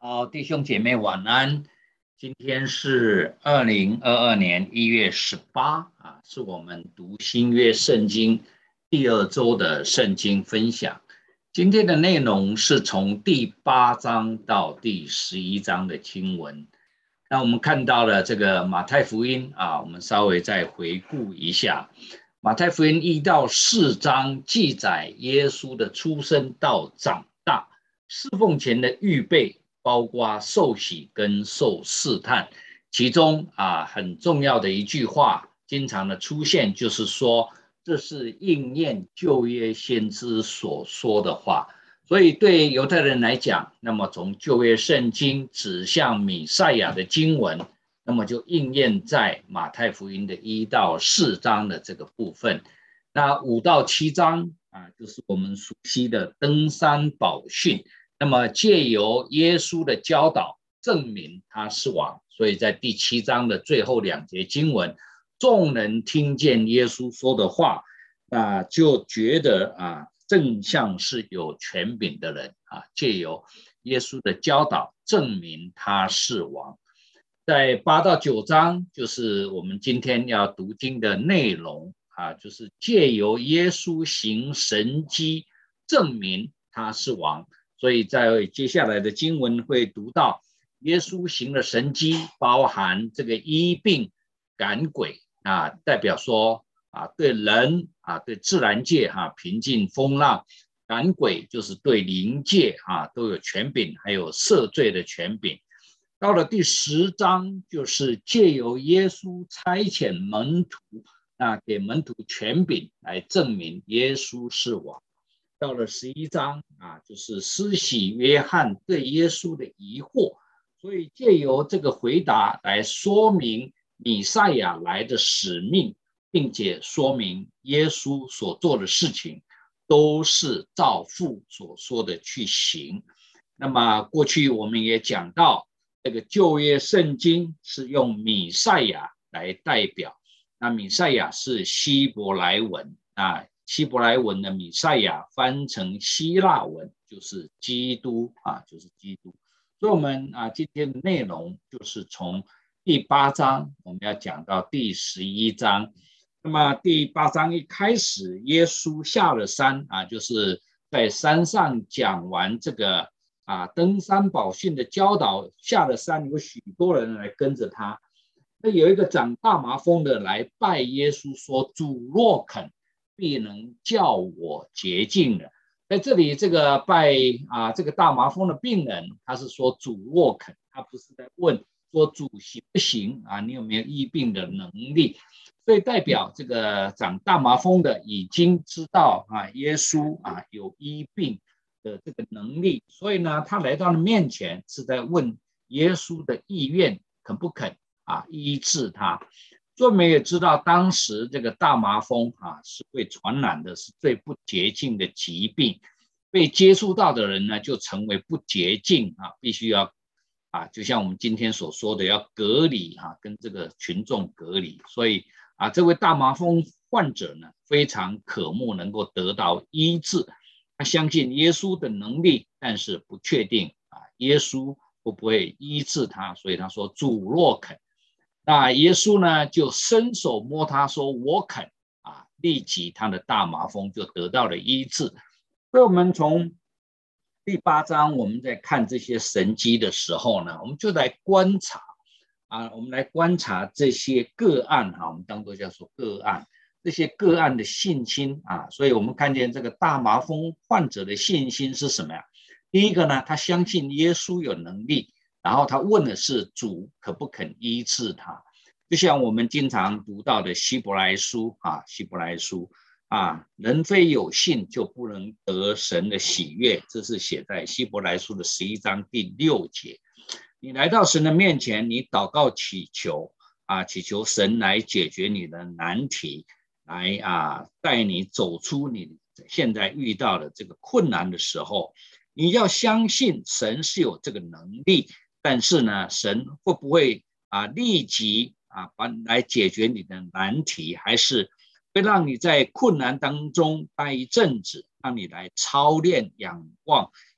好，弟兄姐妹晚安。今天是2022年1月18啊，是我们读新约圣经第2周的圣经分享。今天的内容是从第8章到第11章的经文。那我们看到了这个马太福音啊，我们稍微再回顾一下。马太福音1到4章记载耶稣的出生到长大，侍奉前的预备，包括受洗跟受试探。其中很重要的一句话经常的出现，就是说这是应验旧约先知所说的话。所以对犹太人来讲，那么从旧约圣经指向弥赛亚的经文，那么就应验在马太福音的1到4章的这个部分。那5到7章就是我们熟悉的登山宝训。那么借由耶稣的教导证明他是王，所以在第7章的最后2节经文，众人听见耶稣说的话，就觉得正像是有权柄的人借由耶稣的教导证明他是王。在8到9章就是我们今天要读经的内容就是借由耶稣行神迹证明他是王。所以在接下来的经文会读到耶稣行的神迹，包含这个医病赶鬼代表说对人对自然界平静风浪，赶鬼就是对灵界都有权柄，还有赦罪的权柄。到了第10章，就是借由耶稣差遣门徒给门徒权柄来证明耶稣是王。到了11章就是施洗约翰对耶稣的疑惑，所以借由这个回答来说明弥赛亚来的使命，并且说明耶稣所做的事情都是照父所说的去行。那么过去我们也讲到，这个旧约圣经是用弥赛亚来代表，那弥赛亚是希伯来文希伯来文的弥赛亚翻成希腊文就是基督就是基督。所以我们今天的内容就是从第8章我们要讲到第11章。那么第8章一开始，耶稣下了山就是在山上讲完这个登山宝训的教导，下了山有许多人来跟着他。那有一个长大麻风的来拜耶稣说，主若肯，必能叫我洁净了。在这里这个拜这个大麻风的病人，他是说主若肯，他不是在问说主行不行你有没有医病的能力。所以代表这个长大麻风的已经知道耶稣有医病的这个能力，所以呢他来到了面前是在问耶稣的意愿，肯不肯医治他。所以我们也知道当时这个大麻风是会传染的，是最不洁净的疾病，被接触到的人呢就成为不洁净必须要就像我们今天所说的要隔离跟这个群众隔离。所以这位大麻风患者呢非常渴慕能够得到医治，他相信耶稣的能力，但是不确定耶稣会不会医治他，所以他说主若肯。那耶稣呢就伸手摸他说我肯立即他的大麻风就得到了医治。所以我们从第8章我们在看这些神迹的时候呢，我们就来观察我们来观察这些个案我们当作叫做个案，这些个案的信心所以我们看见这个大麻风患者的信心是什么呀？第一个呢，他相信耶稣有能力，然后他问的是主可不肯医治他。就像我们经常读到的希伯来书希伯来书人非有信就不能得神的喜悦，这是写在希伯来书的11章第6节。你来到神的面前，你祷告祈求祈求神来解决你的难题，来带你走出你现在遇到的这个困难的时候，你要相信神是有这个能力，但是呢，神会不会立即来解决你的难题，还是会让你在困难当中待一阵子，让你来操练仰望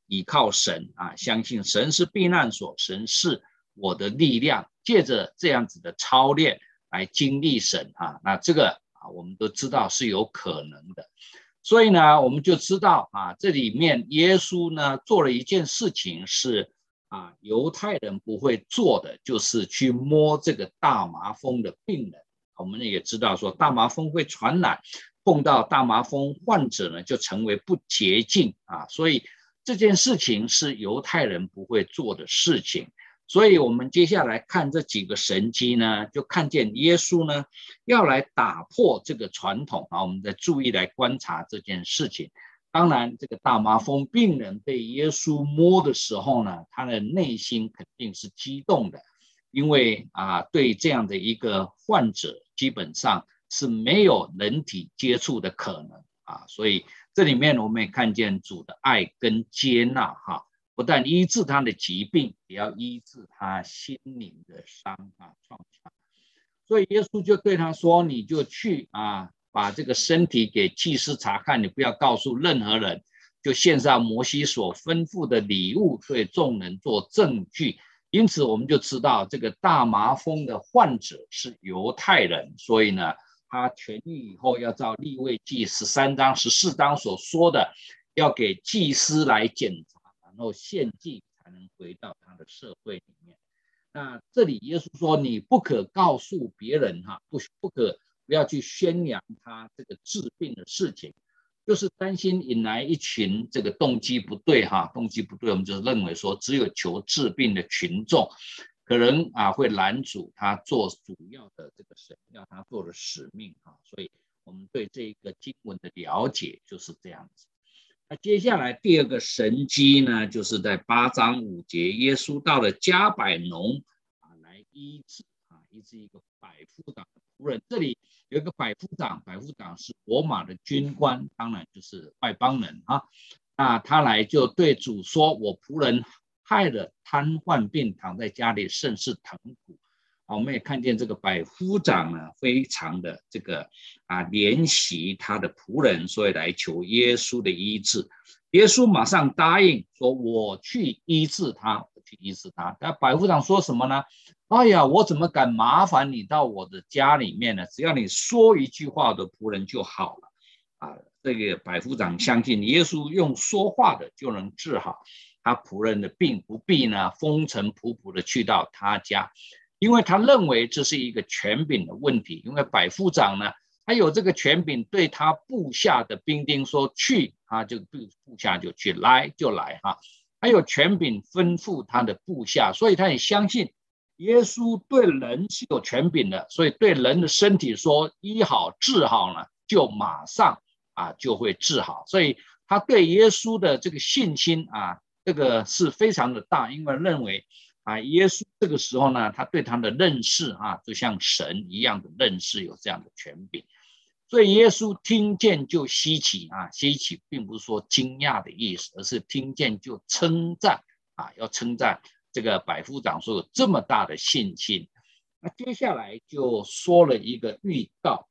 倚靠神啊，相信神是避难所，神是我的力量，借着这样子的操练来经历神啊，那这个我们都知道是有可能的。所以呢，我们就知道这里面耶稣呢做了一件事情是犹太人不会做的，就是去摸这个大麻风的病人。我们也知道说大麻风会传染，碰到大麻风患者呢就成为不洁净所以这件事情是犹太人不会做的事情。所以我们接下来看这几个神迹呢，就看见耶稣呢要来打破这个传统我们再注意来观察这件事情。当然这个大麻风病人被耶稣摸的时候呢，他的内心肯定是激动的，因为对这样的一个患者基本上是没有人体接触的可能所以这里面我们也看见主的爱跟接纳不但医治他的疾病，也要医治他心灵的伤创伤。所以耶稣就对他说，你就去把这个身体给祭司查看，你不要告诉任何人，就献上摩西所吩咐的礼物，对众人做证据。因此我们就知道这个大麻风的患者是犹太人，所以呢他痊愈以后要照利未记13章14章所说的，要给祭司来检查，然后献祭才能回到他的社会里面。那这里耶稣说你不可告诉别人不要去宣扬他这个治病的事情，就是担心引来一群这个动机不对动机不对，我们就认为说只有求治病的群众可能会拦阻他做主要的这个神要他做的使命所以我们对这个经文的了解就是这样子。那接下来第二个神迹呢，就是在8章5节，耶稣到了加百农来医治一个百夫长的仆人。这里有一个百夫长是罗马的军官，当然就是外邦人那他来就对主说，我仆人害了瘫痪病，躺在家里甚是疼苦我们也看见这个百夫长呢非常的这个怜惜他的仆人，所以来求耶稣的医治。耶稣马上答应说，我去医治他。但百夫长说什么呢？哎呀，我怎么敢麻烦你到我的家里面呢？只要你说一句话，我的仆人就好了这个百夫长相信耶稣用说话的就能治好他仆人的病，不必呢风尘仆仆的去到他家，因为他认为这是一个权柄的问题。因为百夫长呢他有这个权柄，对他部下的兵丁说去就部下就去，来就来他有权柄吩咐他的部下，所以他也相信耶稣对人是有权柄的，所以对人的身体说医好治好呢，就马上就会治好。所以他对耶稣的这个信心这个是非常的大，因为认为耶稣这个时候呢，他对他的认识就像神一样的认识，有这样的权柄。所以耶稣听见就稀奇稀奇并不是说惊讶的意思，而是听见就称赞要称赞这个百夫长说有这么大的信心。那接下来就说了一个预告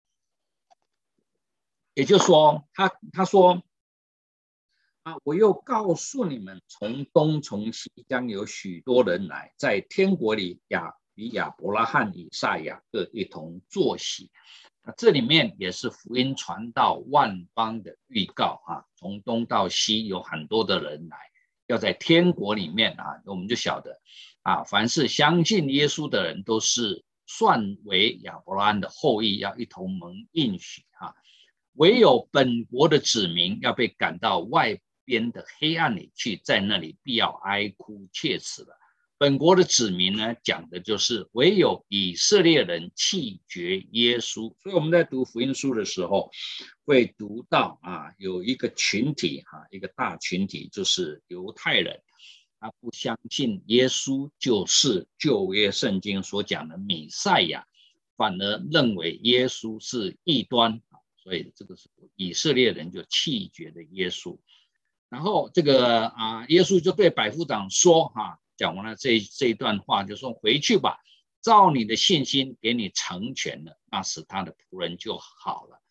也就是说他说我又告诉你们，从东从西将有许多人来，在天国里与亚伯拉罕、以撒、雅各一同坐席。这里面也是福音传到万邦的预告从东到西有很多的人来，要在天国里面我们就晓得凡是相信耶稣的人都是算为亚伯拉罕的后裔，要一同蒙应许唯有本国的子民要被赶到外边的黑暗里去，在那里必要哀哭切齿了。本国的子民呢，讲的就是唯有以色列人弃绝耶稣。所以我们在读福音书的时候会读到有一个群体一个大群体，就是犹太人，他不相信耶稣就是旧约圣经所讲的弥赛亚，反而认为耶稣是异端，所以这个是以色列人就弃绝了耶稣。然后这个耶稣就对百夫长说讲完了这一段话，就说回去吧，照你的信心给你成全了，那使他的仆人就好了。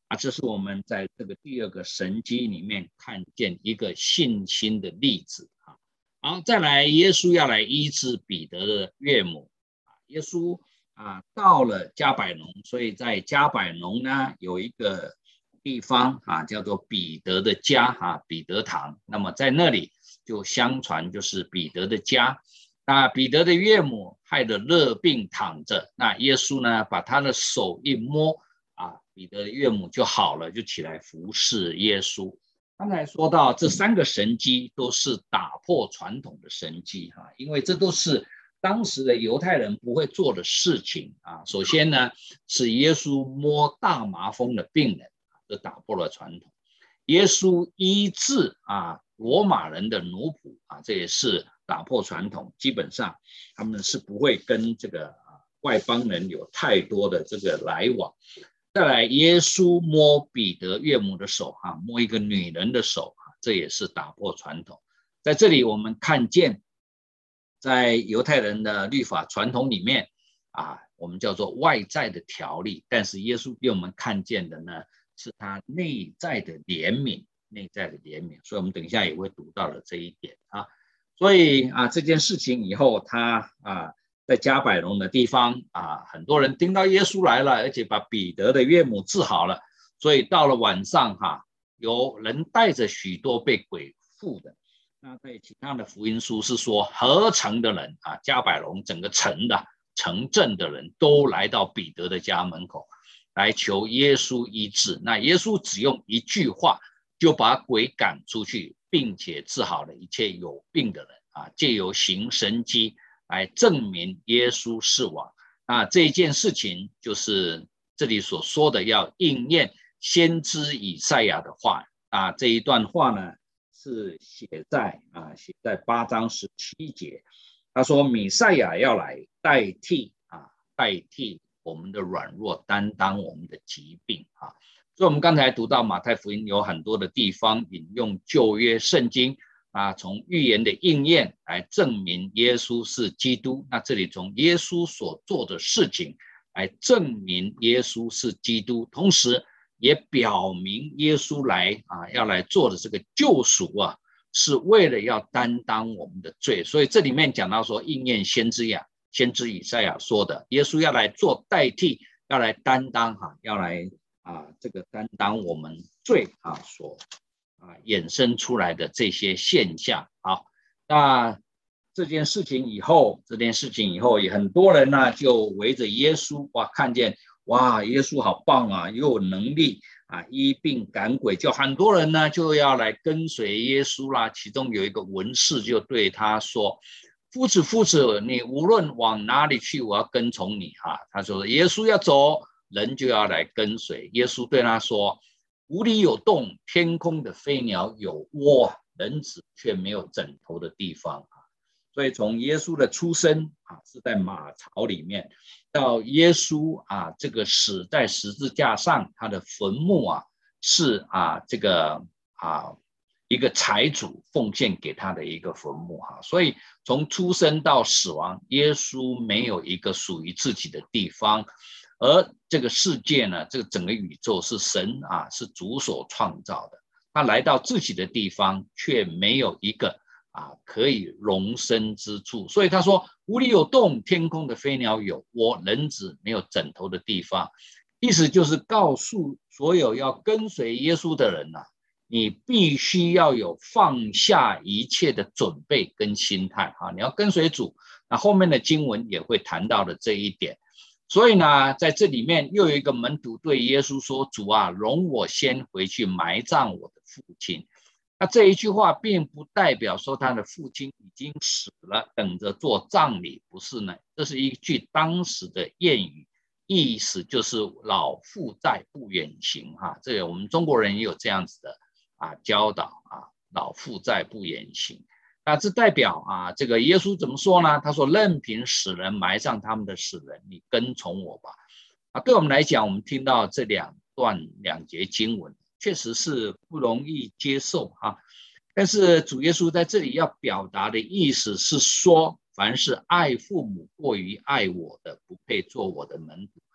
这是我们在这个第二个神迹里面看见一个信心的例子啊。好，再来，耶稣要来医治彼得的岳母耶稣到了加百农，所以在加百农呢有一个地方叫做彼得的家彼得堂。那么在那里就相传就是彼得的家。那彼得的岳母害得热病躺着，那耶稣呢把他的手一摸彼得的岳母就好了，就起来服侍耶稣。刚才说到这3个神迹都是打破传统的神迹因为这都是当时的犹太人不会做的事情首先呢是耶稣摸大麻风的病人，这打破了传统。耶稣医治罗马人的奴仆这也是打破传统，基本上他们是不会跟这个外邦人有太多的这个来往。再来，耶稣摸彼得岳母的手摸一个女人的手这也是打破传统。在这里我们看见在犹太人的律法传统里面我们叫做外在的条例，但是耶稣给我们看见的呢是他内在的怜悯，所以我们等一下也会读到了这一点所以这件事情以后，他在加百农的地方很多人听到耶稣来了，而且把彼得的岳母治好了，所以到了晚上有人带着许多被鬼附的。那在其他的福音书是说，合城的人加百农整个城镇的人都来到彼得的家门口来求耶稣医治。那耶稣只用一句话就把鬼赶出去，并且治好了一切有病的人借由行神迹来证明耶稣是王。这件事情就是这里所说的要应验先知以赛亚的话这一段话呢是写在8章17节。他说弥赛亚要来代替我们的软弱，担当我们的疾病所以我们刚才读到马太福音有很多的地方引用旧约圣经从预言的应验来证明耶稣是基督。那这里从耶稣所做的事情来证明耶稣是基督，同时也表明耶稣要来做的这个救赎是为了要担当我们的罪。所以这里面讲到说应验先知以赛亚说的，耶稣要来做代替，要来担当要来这个担当我们罪所衍生出来的这些现象。好，那这件事情以后也很多人就围着耶稣看见耶稣好棒又有能力医病赶鬼，就很多人呢就要来跟随耶稣啦。其中有一个文士就对他说，夫子，你无论往哪里去，我要跟从你他说耶稣要走，人就要来跟随。耶稣对他说，湖里有洞，天空的飞鸟有窝，人子却没有枕头的地方所以从耶稣的出生是在马槽里面，到耶稣这个死在十字架上，他的坟墓是这个一个财主奉献给他的一个坟墓所以从出生到死亡，耶稣没有一个属于自己的地方。而这个世界呢，这个整个宇宙是神是主所创造的，他来到自己的地方却没有一个可以容身之处。所以他说湖里有洞，天空的飞鸟有窝，人子没有枕头的地方。意思就是告诉所有要跟随耶稣的人你必须要有放下一切的准备跟心态你要跟随主。那后面的经文也会谈到的这一点。所以呢，在这里面又有一个门徒对耶稣说，主容我先回去埋葬我的父亲。那这一句话并不代表说他的父亲已经死了，等着做葬礼，不是呢。这是一句当时的谚语，意思就是老父在不远行这个我们中国人也有这样子的教导老父在不远行。那这代表这个耶稣怎么说呢？他说任凭死人埋葬他们的死人，你跟从我吧。对我们来讲，我们听到这两节经文确实是不容易接受但是主耶稣在这里要表达的意思是说，凡是爱父母过于爱我的，不配做我的门徒。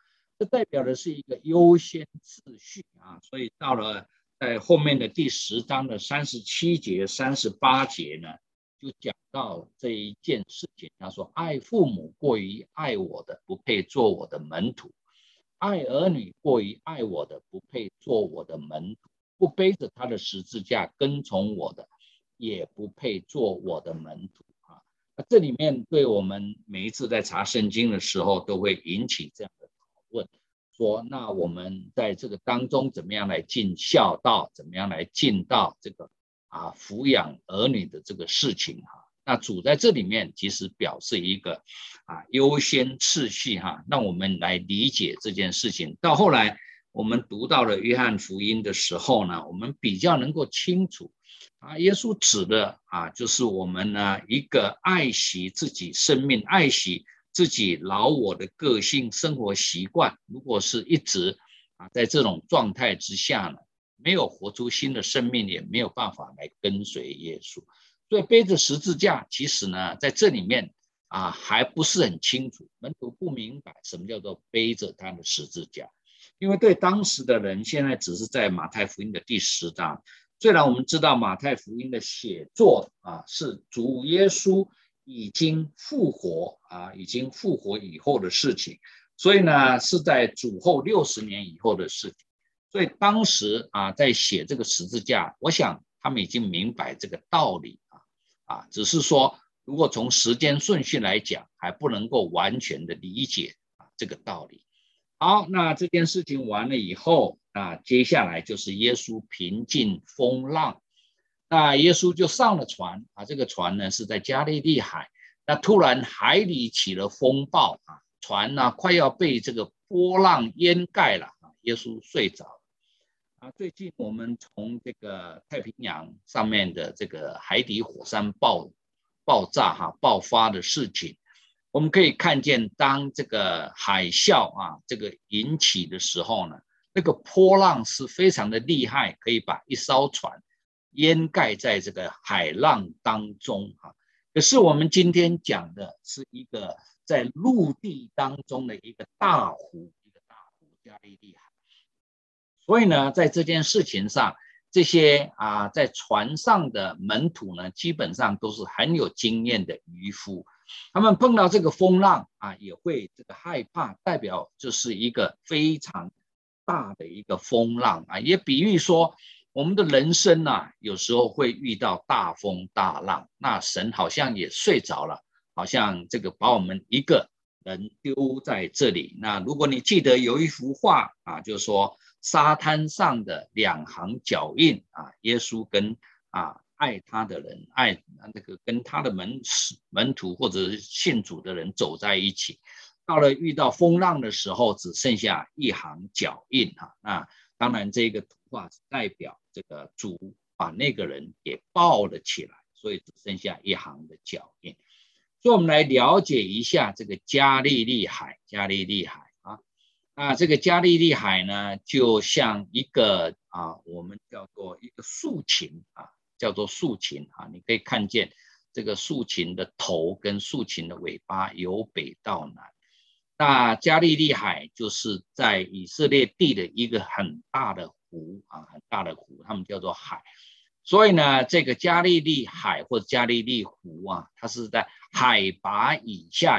这代表的是一个优先次序啊。所以到了在后面的第10章的37节、38节呢，就讲到这一件事情。他说：“爱父母过于爱我的，不配做我的门徒；爱儿女过于爱我的，不配做我的门徒；不背着他的十字架跟从我的，也不配做我的门徒。”那这里面对我们每一次在查圣经的时候，都会引起这样的讨论，说那我们在这个当中怎么样来尽孝道，怎么样来尽到这个抚养儿女的这个事情。那主在这里面其实表示一个优先次序，让我们来理解这件事情。到后来我们读到了约翰福音的时候呢，我们比较能够清楚耶稣指的就是我们呢一个爱惜自己生命，爱惜自己老我的个性生活习惯。如果是一直在这种状态之下呢，没有活出新的生命，也没有办法来跟随耶稣。所以背着十字架，其实呢在这里面还不是很清楚，门徒不明白什么叫做背着他的十字架。因为对当时的人，现在只是在马太福音的第10章。虽然我们知道马太福音的写作是主耶稣已经复活已经复活以后的事情，所以呢是在主后60年以后的事情。所以当时在写这个十字架，我想他们已经明白这个道理只是说如果从时间顺序来讲，还不能够完全的理解这个道理。好，那这件事情完了以后，接下来就是耶稣平静风浪。那耶稣就上了船这个船呢是在加利利海。那突然海里起了风暴船呢快要被这个波浪淹盖了耶稣睡着了最近我们从这个太平洋上面的这个海底火山爆炸爆发的事情，我们可以看见，当这个海啸这个引起的时候呢，那个波浪是非常的厉害，可以把一艘船淹盖在这个海浪当中可是我们今天讲的是一个在陆地当中的一个大湖加利利海。所以呢，在这件事情上，这些在船上的门徒呢，基本上都是很有经验的渔夫。他们碰到这个风浪也会这个害怕，代表就是一个非常大的一个风浪也比喻说我们的人生有时候会遇到大风大浪，那神好像也睡着了，好像这个把我们一个人丢在这里。那如果你记得有一幅画就是说沙滩上的2行脚印耶稣跟爱他的人，爱那个跟他的门徒或者信主的人走在一起，到了遇到风浪的时候，只剩下1行脚印那当然这个图画是代表这个主把那个人给抱了起来，所以只剩下1行的脚印。所以我们来了解一下这个加利利海。那这个加利利海呢，就像一个我们叫做一个竖琴叫做竖琴你可以看见这个竖琴的头跟竖琴的尾巴由北到南。那加利利海就是在以色列地的一个很大的湖很大的湖，他们叫做海。所以呢，这个加利利海或者加利利湖它是在海拔以下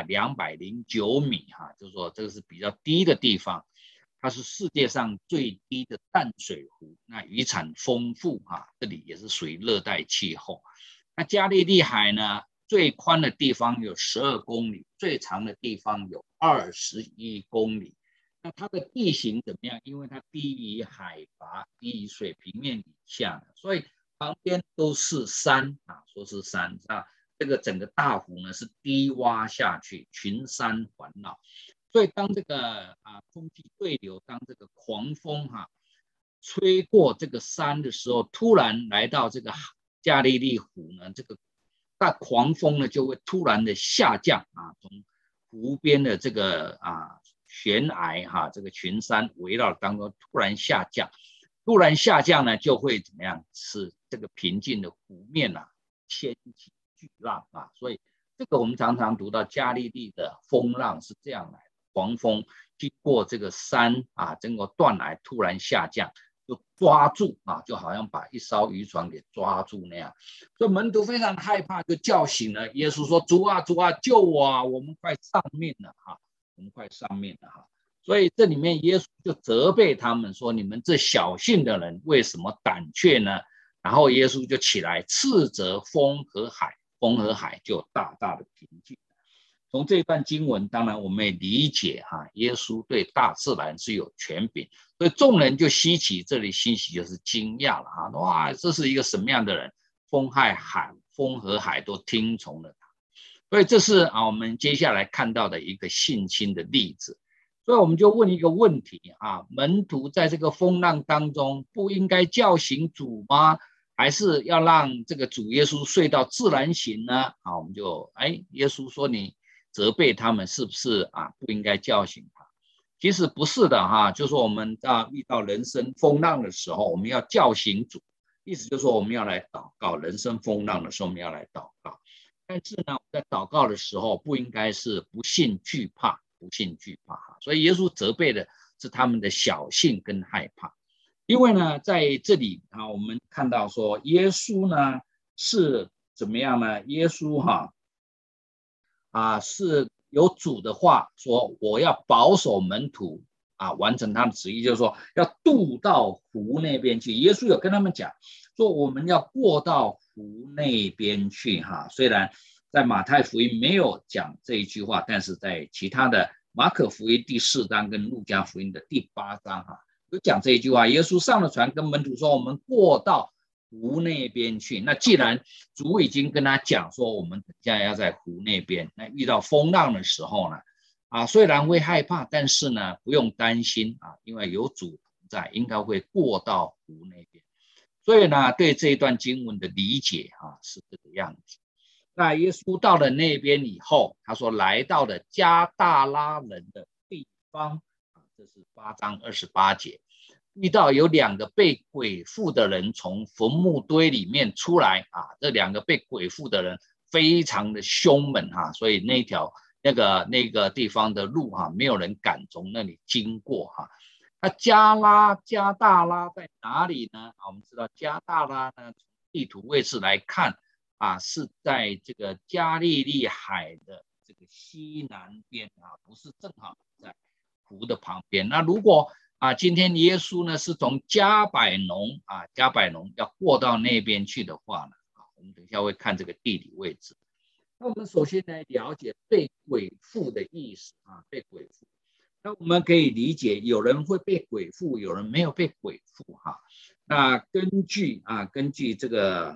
209米就是说这个是比较低的地方。它是世界上最低的淡水湖，那渔产丰富这里也是属于热带气候。那加利利海呢，最宽的地方有12公里，最长的地方有21公里。那它的地形怎么样？因为它低于海拔，低于水平面以下，所以旁边都是山说是山这个整个大湖呢是低洼下去，群山环绕。所以当这个空气对流，当这个狂风吹过这个山的时候，突然来到这个加利利湖呢，这个大狂风呢就会突然的下降从湖边的这个悬崖这个群山围绕当中突然下降呢，就会怎么样？使这个平静的湖面掀起巨浪所以这个我们常常读到加利利的风浪是这样来的。 狂风经过这个山啊，整个断崖突然下降，就抓住啊，就好像把一艘渔船给抓住那样。所以门徒非常害怕，就叫醒了耶稣说：“主啊，主啊，救我啊！我们快丧命了哈，我们快丧命了哈。”所以这里面耶稣就责备他们说：“你们这小信的人，为什么胆怯呢？”然后耶稣就起来斥责风和海，风和海就大大的平静。从这段经文，当然我们也理解哈，耶稣对大自然是有权柄，所以众人就稀奇，这里稀奇就是惊讶了哈，哇，这是一个什么样的人？风和海都听从了他，所以这是我们接下来看到的一个信心的例子。所以我们就问一个问题啊，门徒在这个风浪当中，不应该叫醒主吗？还是要让这个主耶稣睡到自然醒呢？啊，我们就耶稣说你责备他们是不是不应该叫醒他？其实不是的哈，就是说我们遇到人生风浪的时候，我们要叫醒主，意思就是说我们要来祷告，人生风浪的时候我们要来祷告。但是呢，在祷告的时候不应该是不信惧怕，不信惧怕哈。所以耶稣责备的是他们的小信跟害怕。因为呢，在这里我们看到说耶稣呢是怎么样呢？耶稣是有主的话说，我要保守门徒完成他的旨意，就是说要渡到湖那边去。耶稣有跟他们讲说，我们要过到湖那边去哈。虽然在马太福音没有讲这一句话，但是在其他的马可福音第4章跟路加福音的第8章有讲这一句话。耶稣上了船，跟门徒说，我们过到湖那边去。那既然主已经跟他讲说，我们等下要在湖那边，那遇到风浪的时候呢，虽然会害怕，但是呢，不用担心因为有主在，应该会过到湖那边。所以呢，对这一段经文的理解是这个样子。那耶稣到了那边以后，他说来到了加大拉人的地方，这是8章28节。遇到有2个被鬼附的人从坟墓堆里面出来这2个被鬼附的人非常的凶猛所以那个地方的路没有人敢从那里经过那加大拉在哪里呢？我们知道加大拉呢，从地图位置来看是在这个加利利海的这个西南边不是正好在湖的旁边。那如果今天耶稣呢是从加百农要过到那边去的话呢我们等一下会看这个地理位置。那我们首先来了解被鬼附的意思被鬼附。那我们可以理解，有人会被鬼附，有人没有被鬼附那根据这个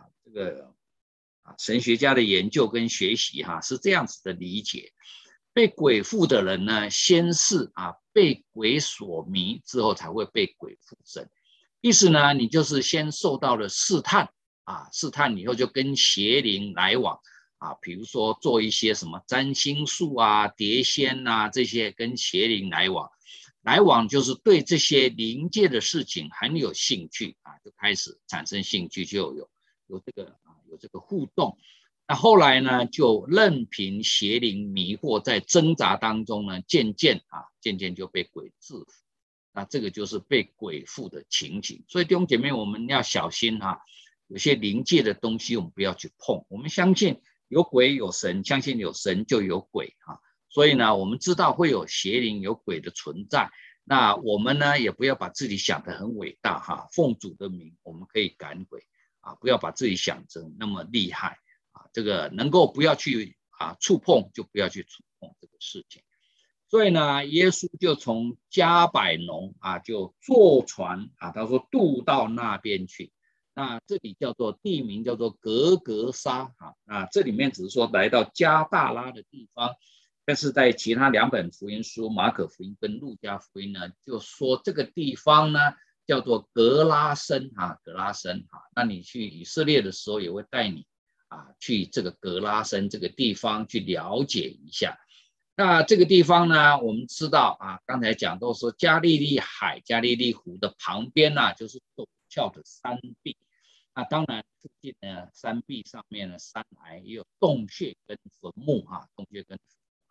神学家的研究跟学习是这样子的理解。被鬼附的人呢，先是被鬼所迷，之后才会被鬼附身。意思呢，你就是先受到了试探试探以后就跟邪灵来往比如说做一些什么占星术碟仙这些跟邪灵来往就是对这些灵界的事情很有兴趣就开始产生兴趣，就有这个互动。那后来呢，就任凭邪灵迷惑，在挣扎当中呢，渐渐就被鬼制服。那这个就是被鬼附的情形。所以弟兄姐妹，我们要小心有些灵界的东西我们不要去碰。我们相信有鬼有神，相信有神就有鬼所以呢，我们知道会有邪灵有鬼的存在。那我们呢，也不要把自己想得很伟大奉主的名，我们可以赶鬼不要把自己想成那么厉害这个能够不要去触碰就不要去触碰这个事情。所以呢，耶稣就从加百农就坐船他说渡到那边去。那这里叫做地名叫做格格沙这里面只是说来到加大拉的地方，但是在其他2本福音书马可福音跟路加福音呢，就说这个地方呢叫做格拉森格拉森那你去以色列的时候也会带你去这个格拉森这个地方去了解一下。那这个地方呢，我们知道刚才讲到说加利利海、加利利湖的旁边就是陡峭的山壁。那当然附近呢，山壁上面的山崖也有洞穴跟坟墓洞穴跟坟墓。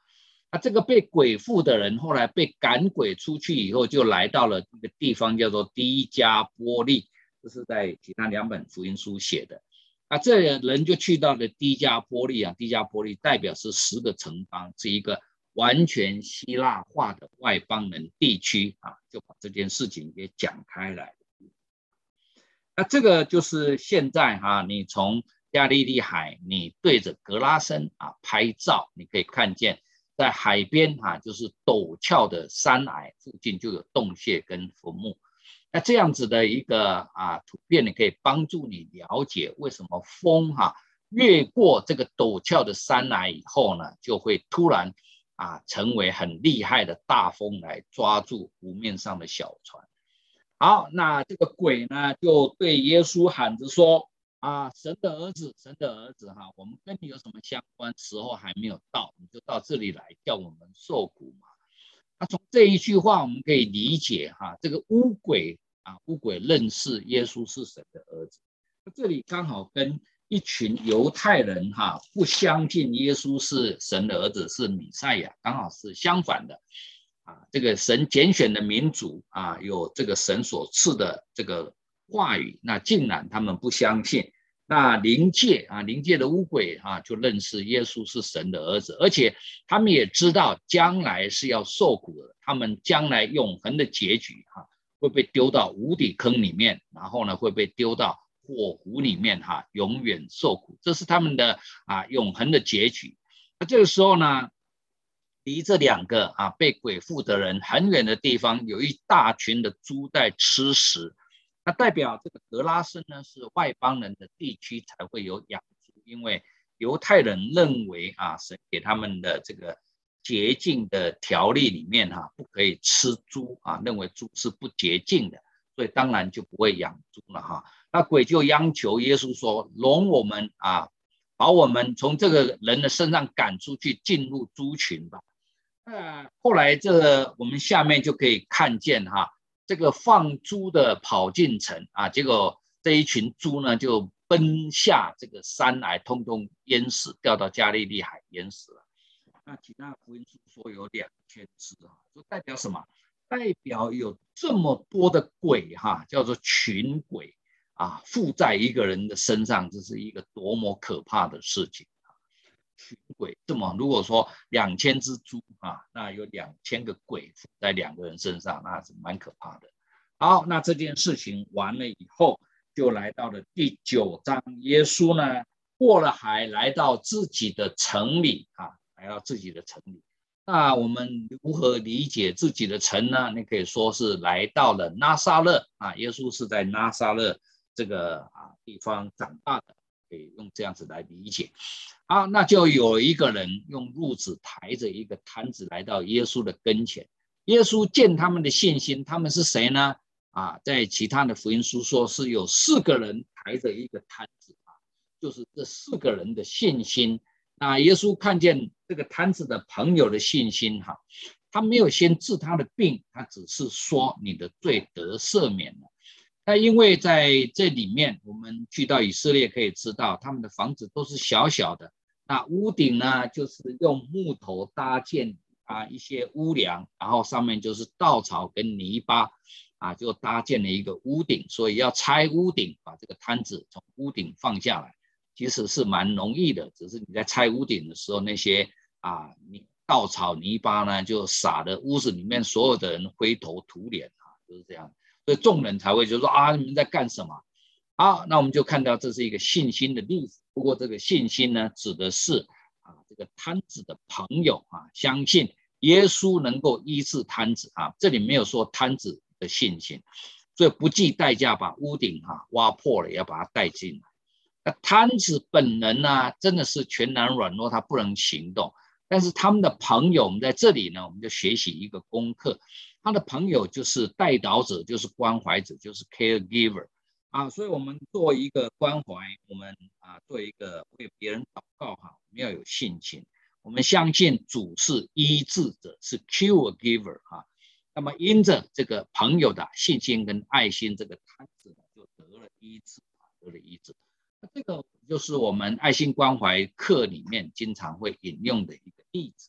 这个被鬼附的人后来被赶鬼出去以后，就来到了这个地方叫做低加波利，这是在其他2本福音书写的。这人就去到了低加波利低加波利代表是10个城邦，是一个完全希腊化的外邦人地区就把这件事情给讲开来。这个就是现在你从加利利海，你对着格拉森拍照，你可以看见在海边就是陡峭的山崖附近就有洞穴跟坟墓。那这样子的一个图片，你可以帮助你了解为什么风越过这个陡峭的山崖以后呢，就会突然成为很厉害的大风来抓住湖面上的小船。好，那这个鬼呢就对耶稣喊着说神的儿子，神的儿子我们跟你有什么相关？时候还没有到，你就到这里来叫我们受苦嘛。从这一句话我们可以理解这个污鬼认识耶稣是神的儿子。这里刚好跟一群犹太人不相信耶稣是神的儿子，是弥赛亚，刚好是相反的。这个神拣选的民族有这个神所赐的这个话语，那竟然他们不相信。那灵界的污鬼就认识耶稣是神的儿子，而且他们也知道将来是要受苦的，他们将来永恒的结局会被丢到无底坑里面，然后呢会被丢到火湖里面永远受苦，这是他们的永恒的结局。那这个时候呢，离这2个被鬼附的人很远的地方，有一大群的猪在吃食。那代表这个格拉森呢是外邦人的地区才会有养猪，因为犹太人认为神给他们的这个洁净的条例里面不可以吃猪认为猪是不洁净的，所以当然就不会养猪了那鬼就央求耶稣说，容我们把我们从这个人的身上赶出去，进入猪群吧。后来我们下面就可以看见这个放猪的跑进城结果这一群猪呢就奔下这个山来，通通淹死，掉到加利利海淹死了。那其他福音书说有2000只这代表什么？代表有这么多的鬼叫做群鬼附在一个人的身上，这是一个多么可怕的事情。群鬼这么，如果说2000只猪那有2000个鬼附在2个人身上，那是蛮可怕的。好，那这件事情完了以后，就来到了第9章，耶稣呢过了海，来到自己的城里来到自己的城里。那我们如何理解自己的城呢？你可以说是来到了拿撒勒耶稣是在拿撒勒这个地方长大的，可以用这样子来理解。那就有一个人用褥子抬着一个摊子来到耶稣的跟前。耶稣见他们的信心，他们是谁呢？在其他的福音书说是有4个人抬着一个摊子就是这4个人的信心。那耶稣看见这个摊子的朋友的信心他没有先治他的病，他只是说你的罪得赦免了。那因为在这里面，我们去到以色列可以知道，他们的房子都是小小的，那屋顶呢就是用木头搭建一些屋梁，然后上面就是稻草跟泥巴就搭建了一个屋顶，所以要拆屋顶，把这个摊子从屋顶放下来，其实是蛮容易的，只是你在拆屋顶的时候，那些稻草泥巴呢就撒的屋子里面，所有的人灰头土脸就是这样。所以众人才会就说你们在干什么？好，那我们就看到这是一个信心的例子。不过这个信心呢，指的是这个摊子的朋友相信耶稣能够医治摊子这里没有说摊子的信心，所以不计代价把屋顶挖破了，也要把它带进来。那摊子本人呢，真的是全然软弱，他不能行动。但是他们的朋友，我们在这里呢，我们就学习一个功课。他的朋友就是代祷者，就是关怀者，就是 caregiver 所以我们做一个关怀，我们做一个为别人祷告我们要有信心。我们相信主是医治者，是 cure giver 那么因着这个朋友的信心跟爱心，这个摊子就得了医治得了医治。这个就是我们爱心关怀课里面经常会引用的一个例子。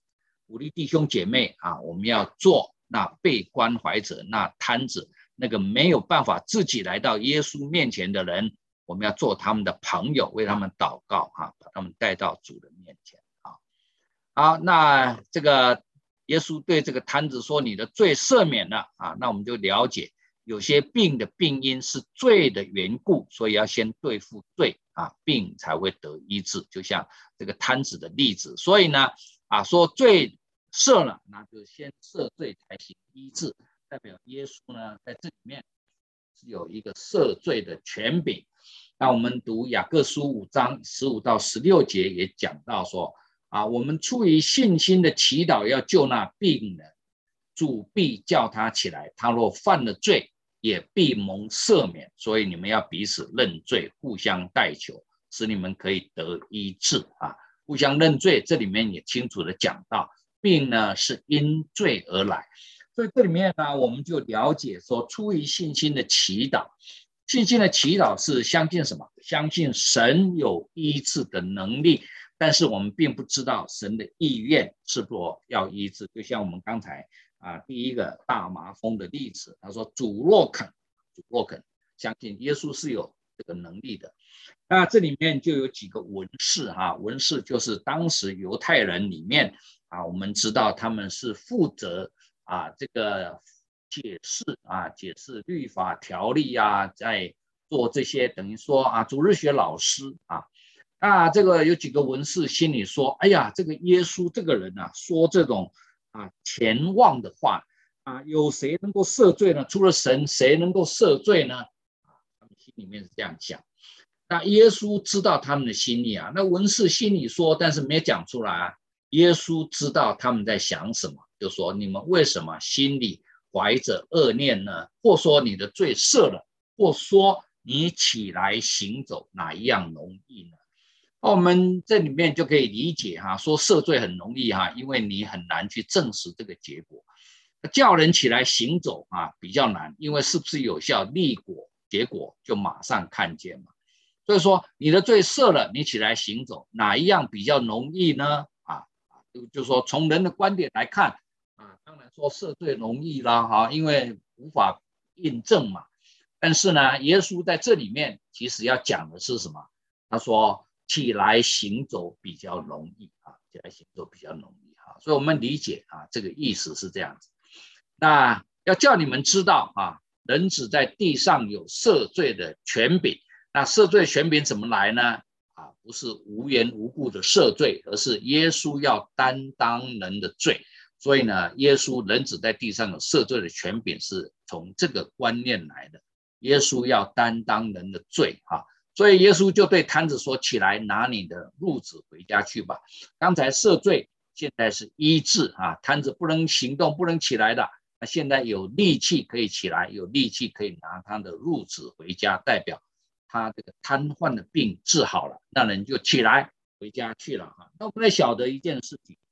鼓励弟兄姐妹啊，我们要做那被关怀者，那摊子，那个没有办法自己来到耶稣面前的人，我们要做他们的朋友，为他们祷告啊，把他们带到主的面前啊。好，那这个耶稣对这个摊子说：“你的罪赦免了啊。”那我们就了解，有些病的病因是罪的缘故，所以要先对付罪啊，病才会得医治。就像这个摊子的例子，所以呢，说罪赦了，那就先赦罪才行医治，代表耶稣呢在这里面是有一个赦罪的权柄。那我们读雅各书5章15到16节也讲到说，我们出于信心的祈祷要救那病人，主必叫他起来，他若犯了罪，也必蒙赦免。所以你们要彼此认罪，互相代求，使你们可以得医治啊。互相认罪，这里面也清楚的讲到，病呢是因罪而来。所以这里面呢，我们就了解说，出于信心的祈祷，信心的祈祷是相信什么？相信神有医治的能力，但是我们并不知道神的意愿是否要医治。就像我们刚才第一个大麻风的例子，他说主若肯，相信耶稣是有这个能力的。那这里面就有几个文士文士就是当时犹太人里面我们知道他们是负责这个解释律法条例在做这些等于说主日学老师那这个有几个文士心里说，哎呀，这个耶稣这个人说这种前望的话有谁能够赦罪呢？除了神，谁能够赦罪呢？他们心里面是这样想。那耶稣知道他们的心意那文士心里说，但是没讲出来耶稣知道他们在想什么，就说你们为什么心里怀着恶念呢？或说你的罪赦了，或说你起来行走，哪一样容易呢？我们这里面就可以理解说赦罪很容易因为你很难去证实这个结果。叫人起来行走比较难，因为是不是有效立果结果就马上看见嘛。所以说你的罪赦了，你起来行走，哪一样比较容易呢？就是说从人的观点来看当然说赦罪容易啦因为无法印证嘛。但是呢，耶稣在这里面其实要讲的是什么？他说起来行走比较容易起来行走比较容易所以我们理解这个意思是这样子。那要叫你们知道人子在地上有赦罪的权柄。那赦罪权柄怎么来呢？不是无缘无故的赦罪，而是耶稣要担当人的罪。所以呢，耶稣人子在地上有赦罪的权柄，是从这个观念来的。耶稣要担当人的罪所以耶稣就对摊子说：“起来，拿你的褥子回家去吧。”刚才赦罪，现在是医治摊子不能行动，不能起来的，那现在有力气可以起来，有力气可以拿他的褥子回家，代表他这个瘫痪的病治好了，那人就起来回家去了那我们要晓得一件事情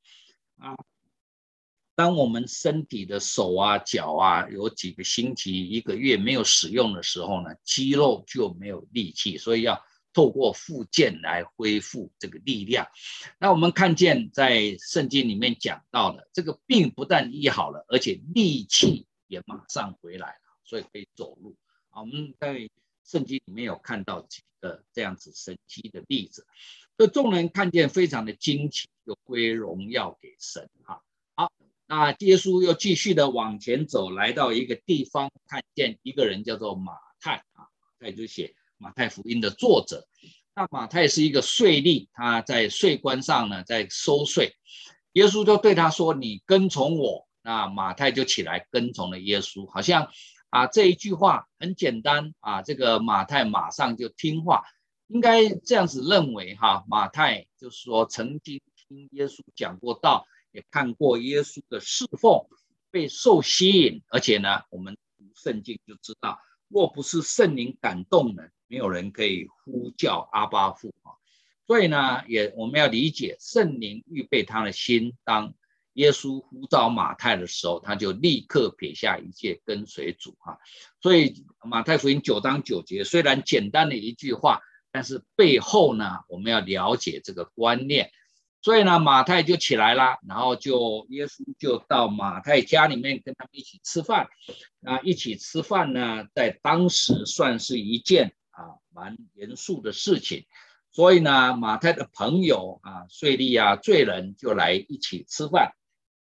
当我们身体的手脚有几个星期1个月没有使用的时候呢，肌肉就没有力气，所以要透过复健来恢复这个力量。那我们看见在圣经里面讲到的，这个病不但医好了，而且力气也马上回来了，所以可以走路我们在圣经里面有看到几个这样子神迹的例子，所以众人看见非常的惊奇，就归荣耀给神好，那耶稣又继续的往前走，来到一个地方，看见一个人叫做马太马太就写马太福音的作者。那马太是一个税吏，他在税关上呢在收税。耶稣就对他说：“你跟从我。”那马太就起来跟从了耶稣。好像这一句话很简单这个马太马上就听话。应该这样子认为马太就是说曾经听耶稣讲过道，也看过耶稣的侍奉，被受吸引，而且呢，我们读圣经就知道，若不是圣灵感动人，没有人可以呼叫阿爸父所以呢，我们要理解圣灵预备他的心，当耶稣呼召马太的时候，他就立刻撇下一切跟随主所以马太福音9章9节虽然简单的一句话，但是背后呢，我们要了解这个观念。 所以呢，马太就起来了，然后耶稣就到马太家里面跟他们一起吃饭。一起吃饭呢，在当时算是一件蛮严肃的事情。所以呢，马太的朋友税吏罪人就来一起吃饭。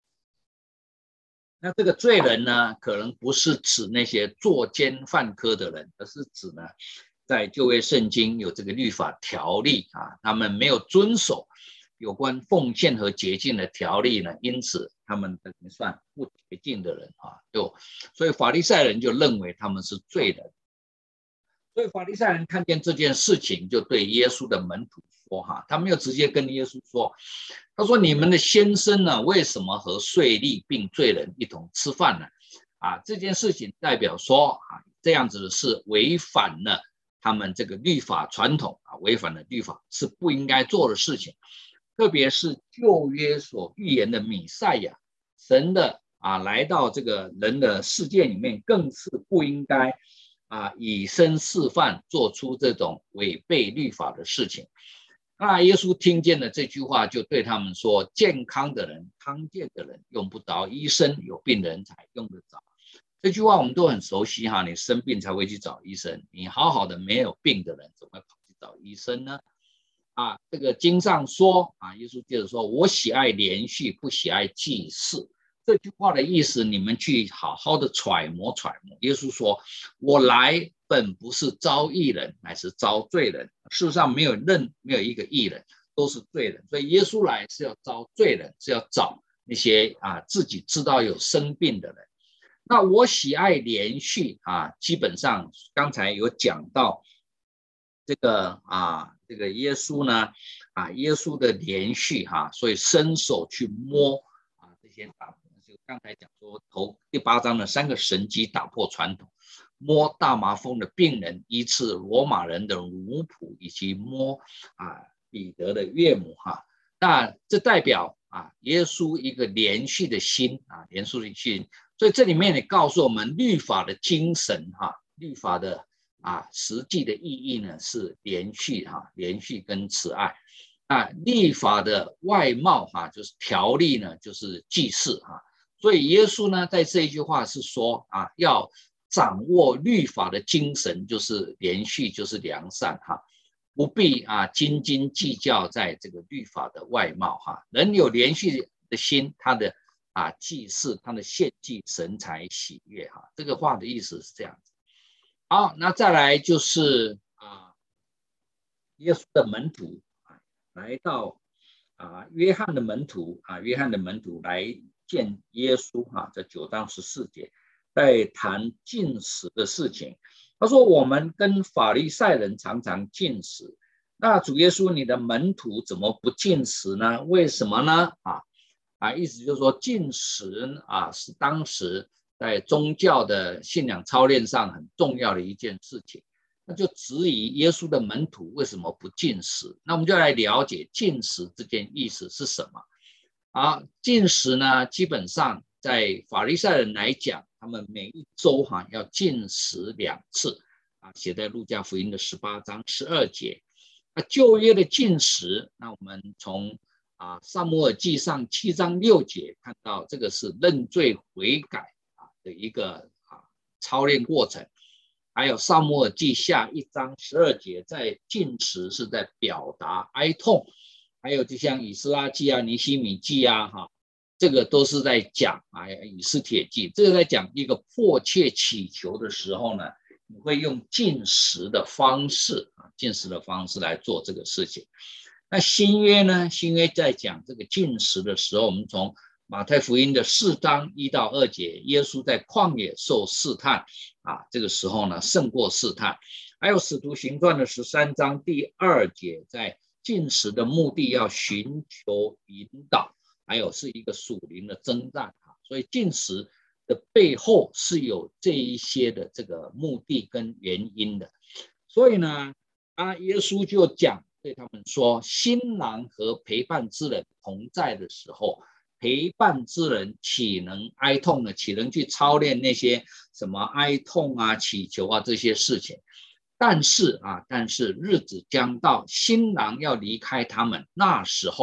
那这个罪人呢，可能不是指那些作奸犯科的人，而是指呢，在旧约圣经有这个律法条例他们没有遵守有关奉献和洁净的条例呢，因此他们等于算不洁净的人所以法利赛人就认为他们是罪人。所以法利赛人看见这件事情，就对耶稣的门徒说他没有直接跟耶稣说，他说你们的先生呢，为什么和税吏并罪人一同吃饭呢？这件事情代表说这样子的事违反了他们这个律法传统违反了律法，是不应该做的事情。特别是旧约所预言的弥赛亚，神的来到这个人的世界里面，更是不应该以身试犯，做出这种违背律法的事情。那耶稣听见了这句话，就对他们说，健康的人康健的人用不着医生，有病的人才用得着。这句话我们都很熟悉你生病才会去找医生，你好好的没有病的人怎么会跑去找医生呢？这个经上说耶稣接着说，我喜爱连续，不喜爱祭祀。这句话的意思你们去好好的揣摩揣摩。耶稣说，我来本不是招义人，乃是招罪人。事实上没有一个义人，都是罪人。所以耶稣来是要招罪人，是要找那些自己知道有生病的人。那我喜爱连续基本上刚才有讲到这个耶稣呢耶稣的连续所以伸手去摸这些就刚才讲说第8章的3个神迹打破传统，摸大麻风的病人，医治罗马人的奴仆，以及摸彼得的岳母那这代表耶稣一个连续的心连续的心。所以这里面也告诉我们律法的精神律法的实际的意义呢是连续连续跟慈爱。律法的外貌就是条例呢就是祭祀所以耶稣呢在这一句话是说要掌握律法的精神，就是连续就是良善不必斤斤计较在这个律法的外貌人有连续的心，他的祭祀，他的献祭神才喜悦这个话的意思是这样子。好，那再来就是耶稣的门徒来到约翰的门徒来见耶稣这9章14节在谈禁食的事情。他说我们跟法利赛人常常禁食，那主耶稣你的门徒怎么不禁食呢？为什么呢？意思就是说禁食是当时在宗教的信仰操练上很重要的一件事情。那就质疑耶稣的门徒为什么不禁食。那我们就来了解禁食这件意思是什么禁食呢基本上在法利赛人来讲，他们每一周要禁食2次写在路加福音的18章12节。旧约的禁食，那我们从撒母耳记上7章6节看到，这个是认罪悔改的一个操练过程。还有撒母耳记下1章12节，在禁食是在表达哀痛。还有就像以斯拉记尼希米记这个都是在讲以斯帖记，这个在讲一个迫切祈求的时候呢，你会用禁食的方式来做这个事情。那新约呢？新约在讲这个禁食的时候，我们从马太福音的4章1到2节，耶稣在旷野受试探这个时候呢胜过试探。还有使徒行传的13章第2节，在禁食的目的要寻求引导，还有是一个属灵的征战所以禁食的背后是有这一些的这个目的跟原因的。所以呢耶稣就讲对他们说，新郎和陪伴之人同在的时候，陪伴之人岂能哀痛呢？岂能去操练那些什么哀痛祈求这些事情？但是日子将到，新郎要离开他们，那时候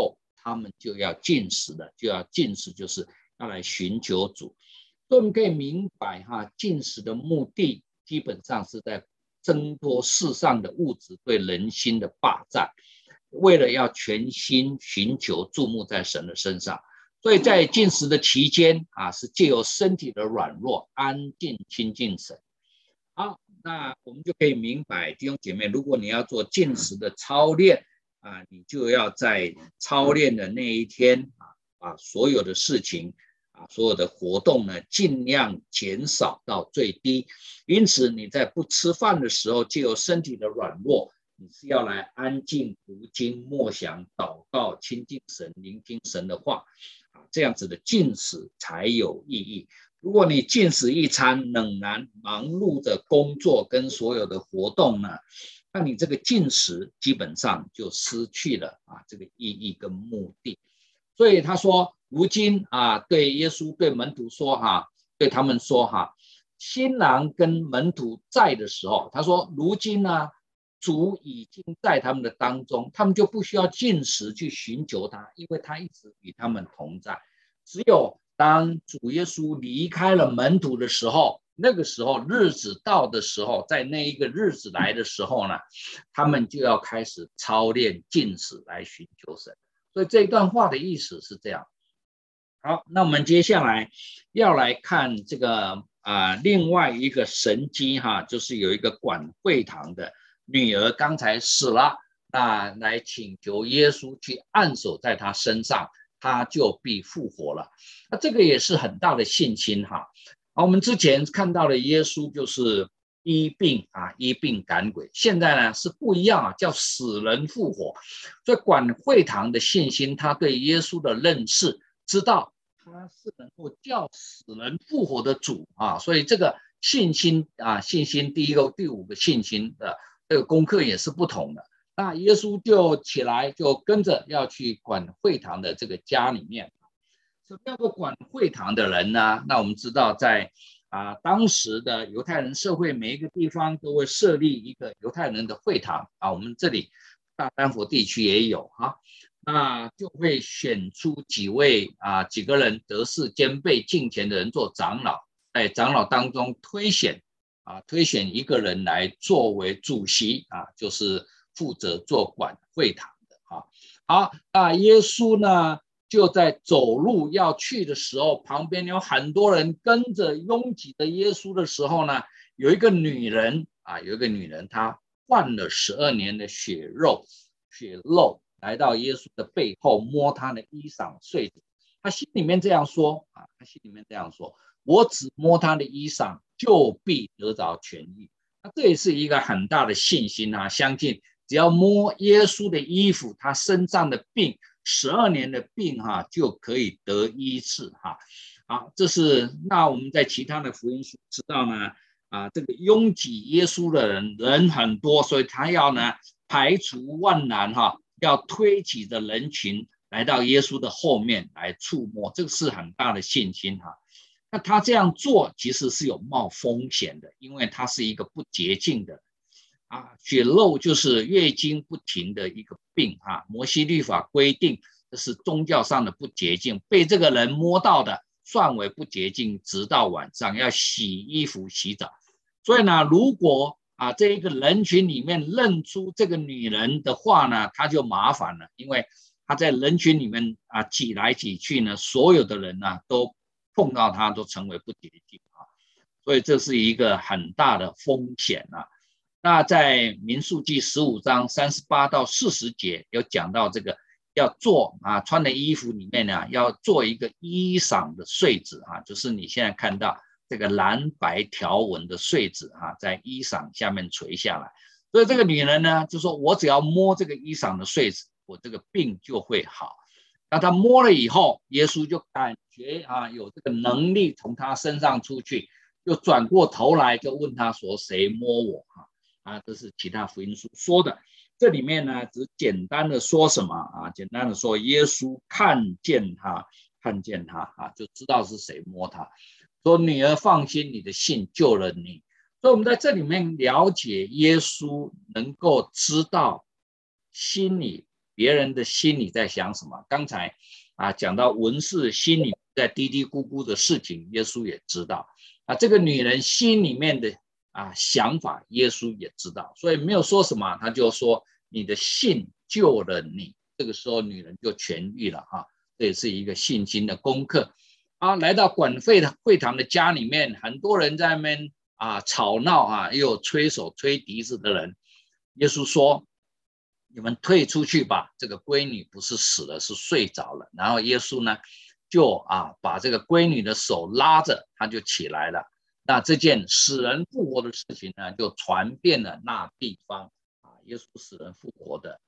他们就要禁食的，就要禁食，就是要来寻求主。所以我们可以明白禁食的目的基本上是在挣脱世上的物质对人心的霸占，为了要全心寻求注目在神的身上。所以在禁食的期间是借由身体的软弱安静亲近神。好，那我们就可以明白，弟兄姐妹，如果你要做禁食的操练你就要在操练的那一天把所有的事情所有的活动呢尽量减少到最低。因此你在不吃饭的时候，藉由身体的软弱，你是要来安静读经默想祷告亲近神聆听神的话这样子的禁食才有意义。如果你禁食一餐，仍然忙碌的工作跟所有的活动呢，那你这个禁食基本上就失去了这个意义跟目的。所以他说如今对耶稣对门徒说对他们说新郎跟门徒在的时候，他说如今呢主已经在他们的当中，他们就不需要禁食去寻求他，因为他一直与他们同在。只有当主耶稣离开了门徒的时候，那个时候日子到的时候，在那一个日子来的时候呢，他们就要开始操练禁食来寻求神。所以这一段话的意思是这样。好，那我们接下来要来看这个另外一个神迹就是有一个管会堂的女儿刚才死了，那来请求耶稣去按手在她身上，她就必复活了。那这个也是很大的信心我们之前看到的耶稣就是医病医病赶鬼，现在呢是不一样叫死人复活。所以管会堂的信心，他对耶稣的认识，知道他是能够叫死人复活的主所以这个信心信心第五个信心的这个功课也是不同的。那耶稣就起来，就跟着要去管会堂的这个家里面。什么叫做管会堂的人呢？那我们知道在当时的犹太人社会，每一个地方都会设立一个犹太人的会堂我们这里大丹佛地区也有那就会选出几个人得势兼备敬虔的人做长老，在长老当中推选一个人来作为主席就是负责做管会堂的好，耶稣呢就在走路要去的时候，旁边有很多人跟着拥挤的耶稣的时候呢，有一个女人她患了12年的血漏来到耶稣的背后，摸他的衣裳繸子。他心里面这样说我只摸他的衣裳，就必得着痊愈。那这也是一个很大的信心相信只要摸耶稣的衣服，他身上的病12年的病就可以得医治好，这是那我们在其他的福音书知道呢这个拥挤耶稣的人很多，所以他要呢排除万难要推挤着人群来到耶稣的后面来触摸，这个是很大的信心那他这样做其实是有冒风险的，因为他是一个不洁净的血漏就是月经不停的一个病摩西律法规定这是宗教上的不洁净，被这个人摸到的算为不洁净，直到晚上要洗衣服洗澡。所以呢，如果这一个人群里面认出这个女人的话呢，他就麻烦了，因为他在人群里面挤来挤去呢，所有的人呢都碰到他都成为不洁净所以这是一个很大的风险那在民数记15章38到40节有讲到这个要做穿的衣服里面呢要做一个衣裳的繸子就是你现在看到这个蓝白条纹的繸子在衣裳下面垂下来。所以这个女人呢就说我只要摸这个衣裳的繸子，我这个病就会好。那她摸了以后，耶稣就感觉有这个能力从她身上出去，就转过头来就问她说谁摸我这是其他福音书说的。这里面呢只简单的说什么简单的说耶稣看见他就知道是谁摸他，说女儿放心，你的信救了你。所以我们在这里面了解耶稣能够知道心里别人的心里在想什么。刚才讲到文士心里在嘀嘀咕咕的事情，耶稣也知道这个女人心里面的想法，耶稣也知道，所以没有说什么，他就说你的信救了你。这个时候女人就痊愈了这也是一个信心的功课来到管会堂的家里面，很多人在那边吵闹又有吹手吹笛子的人。耶稣说你们退出去吧，这个闺女不是死了，是睡着了。然后耶稣呢就把这个闺女的手拉着，她就起来了。那这件死人复活的事情呢就传遍了那地方耶稣死人复活的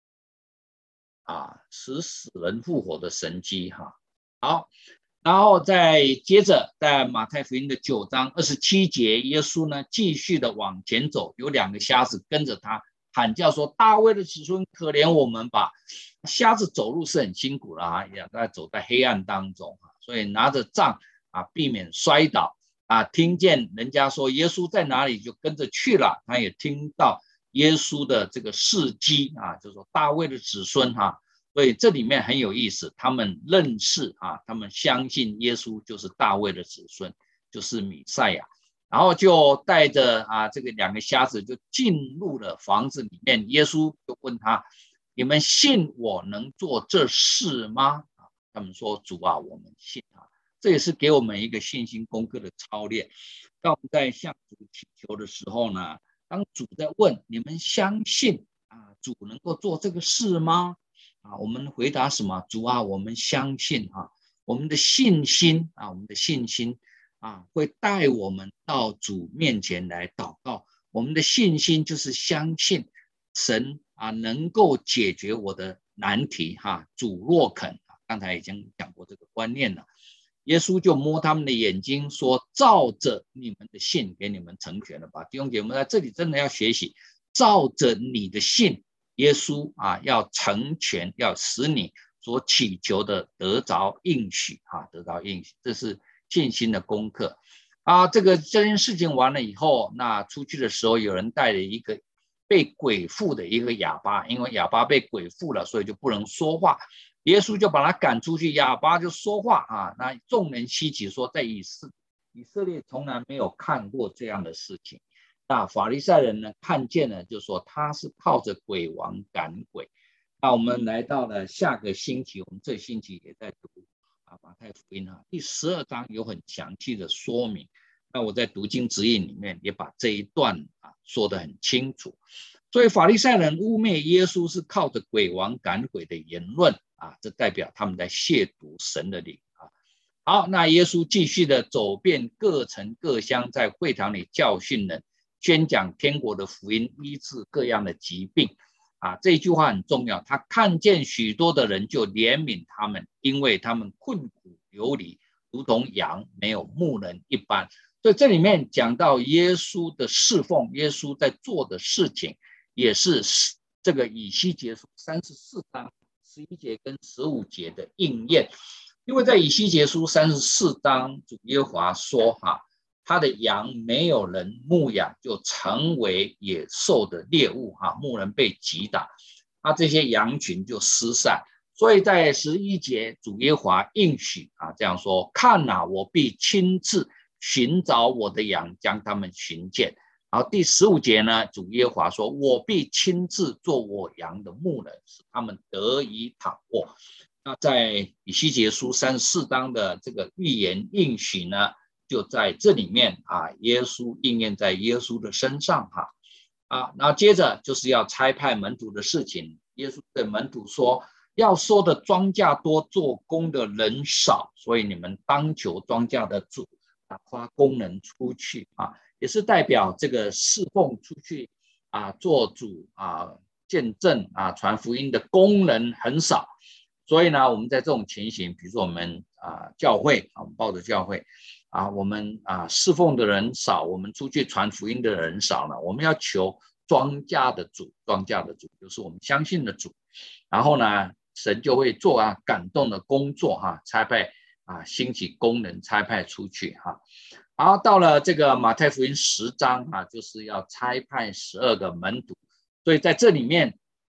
使死人复活的神迹好，然后再接着在马太福音的9章27节，耶稣呢继续的往前走，有2个瞎子跟着他喊叫说，大卫的子孙可怜我们吧。瞎子走路是很辛苦的也在走在黑暗当中所以拿着杖避免摔倒听见人家说耶稣在哪里就跟着去了。他也听到耶稣的这个事迹就是说大卫的子孙所以这里面很有意思，他们认识他们相信耶稣就是大卫的子孙，就是弥赛亚。然后就带着这个2个瞎子就进入了房子里面。耶稣就问他，你们信我能做这事吗？他们说主我们信这也是给我们一个信心功课的操练。当我们在向主祈求的时候呢，当主在问你们相信主能够做这个事吗？我们回答什么？主我们相信我们的信心我们的信心会带我们到主面前来祷告。我们的信心就是相信神能够解决我的难题主若肯刚才已经讲过这个观念了。耶稣就摸他们的眼睛说，照着你们的信给你们成全了吧。弟兄姐妹在这里真的要学习，照着你的信，耶稣要成全，要使你所祈求的得着应许得着应许，这是信心的功课这件事情完了以后，那出去的时候有人带了一个被鬼附的一个哑巴，因为哑巴被鬼附了，所以就不能说话。耶稣就把他赶出去，哑巴就说话那众人稀奇说，在以色列从来没有看过这样的事情。那法利赛人呢看见了，就说他是靠着鬼王赶鬼。那我们来到了下个星期，我们这星期也在读马太福音第12章有很详细的说明。那我在读经指引里面也把这一段说得很清楚。所以法利赛人污蔑耶稣是靠着鬼王赶鬼的言论这代表他们在亵渎神的灵好，那耶稣继续的走遍各城各乡，在会堂里教训人，宣讲天国的福音，医治各样的疾病这句话很重要。他看见许多的人就怜悯他们，因为他们困苦流离，如同羊没有牧人一般。所以这里面讲到耶稣的侍奉，耶稣在做的事情也是这个以西结书34章11节跟15节的应验。因为在以西结书34章，主耶和华说他的羊没有人牧养，就成为野兽的猎物牧人被击打，这些羊群就失散。所以在11节，主耶和华应许这样说，看我必亲自寻找我的羊，将他们寻见。然后第15节呢，主耶和华说，我必亲自做我羊的牧人，使他们得以躺卧。那在以西结书34章的这个预言应许呢，就在这里面耶稣应验在耶稣的身上然后接着就是要差派门徒的事情。耶稣对门徒说，要收的庄稼多，做工的人少，所以你们当求庄稼的主发工人出去也是代表这个侍奉出去做主见证传福音的工人很少。所以呢，我们在这种情形，比如说我们教会我们抱着教会我们侍奉的人少，我们出去传福音的人少呢，我们要求庄稼的主，庄稼的主就是我们相信的主。然后呢，神就会做感动的工作差派兴起工人，差派出去然后到了这个马太福音10章就是要差派12个门徒。所以在这里面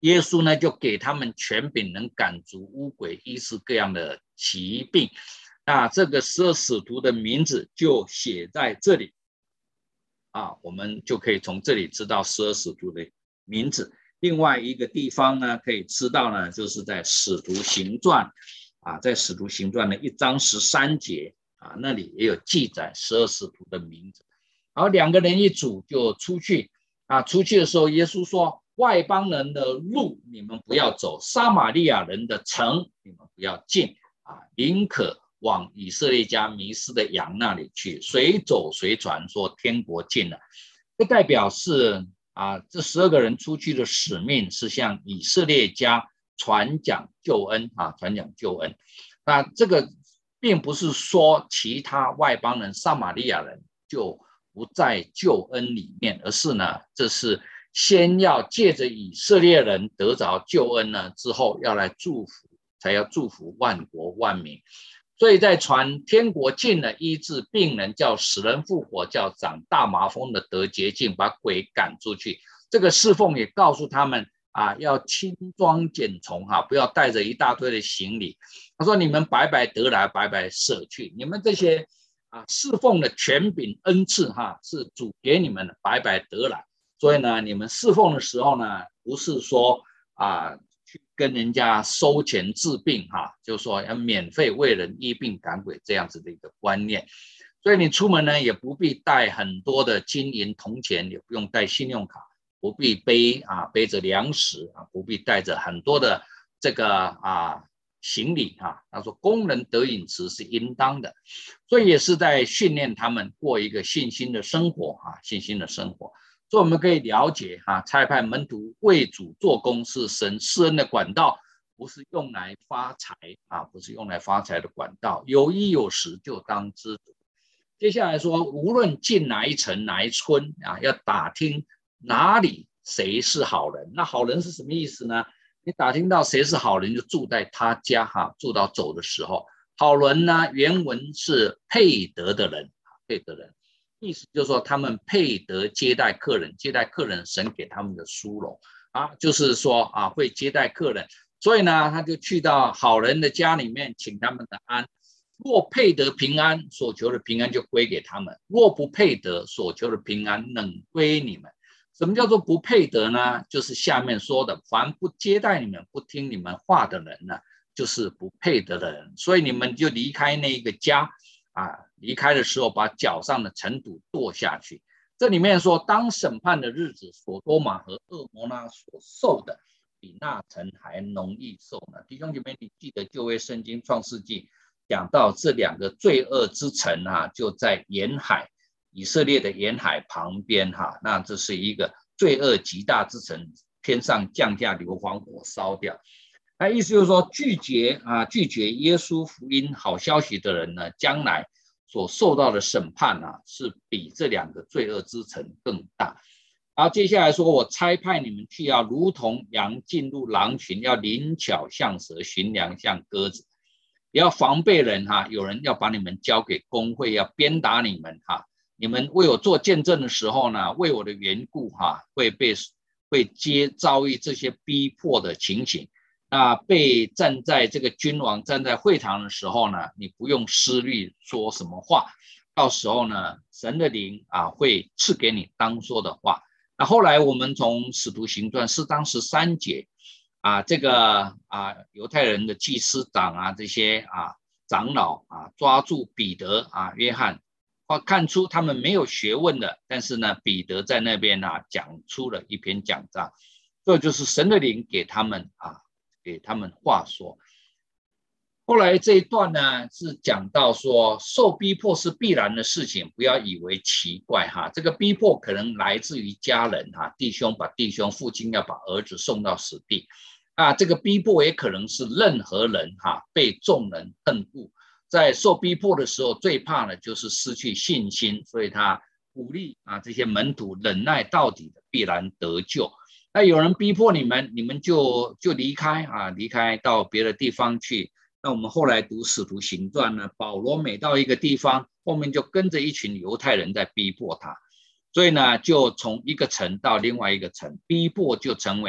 耶稣呢就给他们权柄，能赶逐污鬼，医治各样的疾病。那这个12使徒的名字就写在这里啊，我们就可以从这里知道12使徒的名字。另外一个地方呢，可以知道呢，就是在使徒行传啊，在使徒行传的1章13节啊，那里也有记载12使徒的名字。然后2个人一组就出去啊，出去的时候，耶稣说：外邦人的路你们不要走，撒玛利亚人的城你们不要进啊，宁可往以色列家迷失的羊那里去，随走随传，说天国近了。这代表是啊，这12个人出去的使命是向以色列家传讲救恩啊，传讲救恩。那这个并不是说其他外邦人、撒玛利亚人就不在救恩里面，而是呢，这是先要借着以色列人得着救恩呢，之后要来祝福，才要祝福万国万民。所以在传天国近了，医治病人，叫死人复活，叫长大麻风的得洁净，把鬼赶出去。这个侍奉也告诉他们啊，要轻装简从哈，不要带着一大堆的行李。他说：你们白白得来，白白舍去。你们这些啊侍奉的权柄恩赐哈，是主给你们的，白白得来。所以呢，你们侍奉的时候呢，不是说啊去跟人家收钱治病哈，就是说要免费为人医病赶鬼这样子的一个观念。所以你出门呢，也不必带很多的金银铜钱，也不用带信用卡，不必背着粮食啊，不必带着很多的这个行李啊。他说工人得饮食是应当的，所以也是在训练他们过一个信心的生活啊，信心的生活。所以我们可以了解差派门徒为主做工是神施恩的管道，不是用来发财不是用来发财的管道。有衣有食就当知足。接下来说，无论进哪一城哪一村要打听哪里谁是好人。那好人是什么意思呢？你打听到谁是好人，就住在他家住到走的时候。好人呢，原文是配得的人，配得人。意思就是说，他们配得接待客人，接待客人，神给他们的殊荣就是说会接待客人，所以呢，他就去到好人的家里面，请他们的安。若配得平安，所求的平安就归给他们；若不配得，所求的平安能归你们。什么叫做不配得呢？就是下面说的，凡不接待你们、不听你们话的人呢，就是不配得的人。所以你们就离开那个家离开的时候，把脚上的尘土跺下去。这里面说，当审判的日子，所多玛和蛾摩拉所受的，比那城还容易受呢。弟兄姐妹，你记得旧约圣经创世纪讲到这2个罪恶之城就在沿海，以色列的沿海旁边那这是一个罪恶极大之城，天上降下硫磺火烧掉。那意思就是说，拒绝耶稣福音好消息的人呢，将来所受到的审判是比这2个罪恶之城更大。然后接下来说，我差派你们去，要如同羊进入狼群，要灵巧像蛇，驯良像鸽子。也要防备人有人要把你们交给公会，要鞭打你们你们为我做见证的时候呢，为我的缘故会遭遇这些逼迫的情形。那被站在这个君王站在会堂的时候呢，你不用思虑说什么话，到时候呢，神的灵会赐给你当说的话。那后来我们从使徒行传4章13节这个犹太人的祭司长这些长老抓住彼得约翰，看出他们没有学问的，但是呢，彼得在那边讲出了一篇讲章，这就是神的灵给他们话说。后来这一段呢，是讲到说，受逼迫是必然的事情，不要以为奇怪这个逼迫可能来自于家人弟兄把弟兄，父亲要把儿子送到死地这个逼迫也可能是任何人被众人恨恶。在受逼迫的时候，最怕的就是失去信心，所以他鼓励这些门徒忍耐到底的，必然得救。那有人逼迫你们，你们就离开离开到别的地方去。那我们后来读使徒行传呢，保罗每到一个地方，后面就跟着一群犹太人在逼迫他，所以呢，就从一个城到另外一个城，逼迫就成为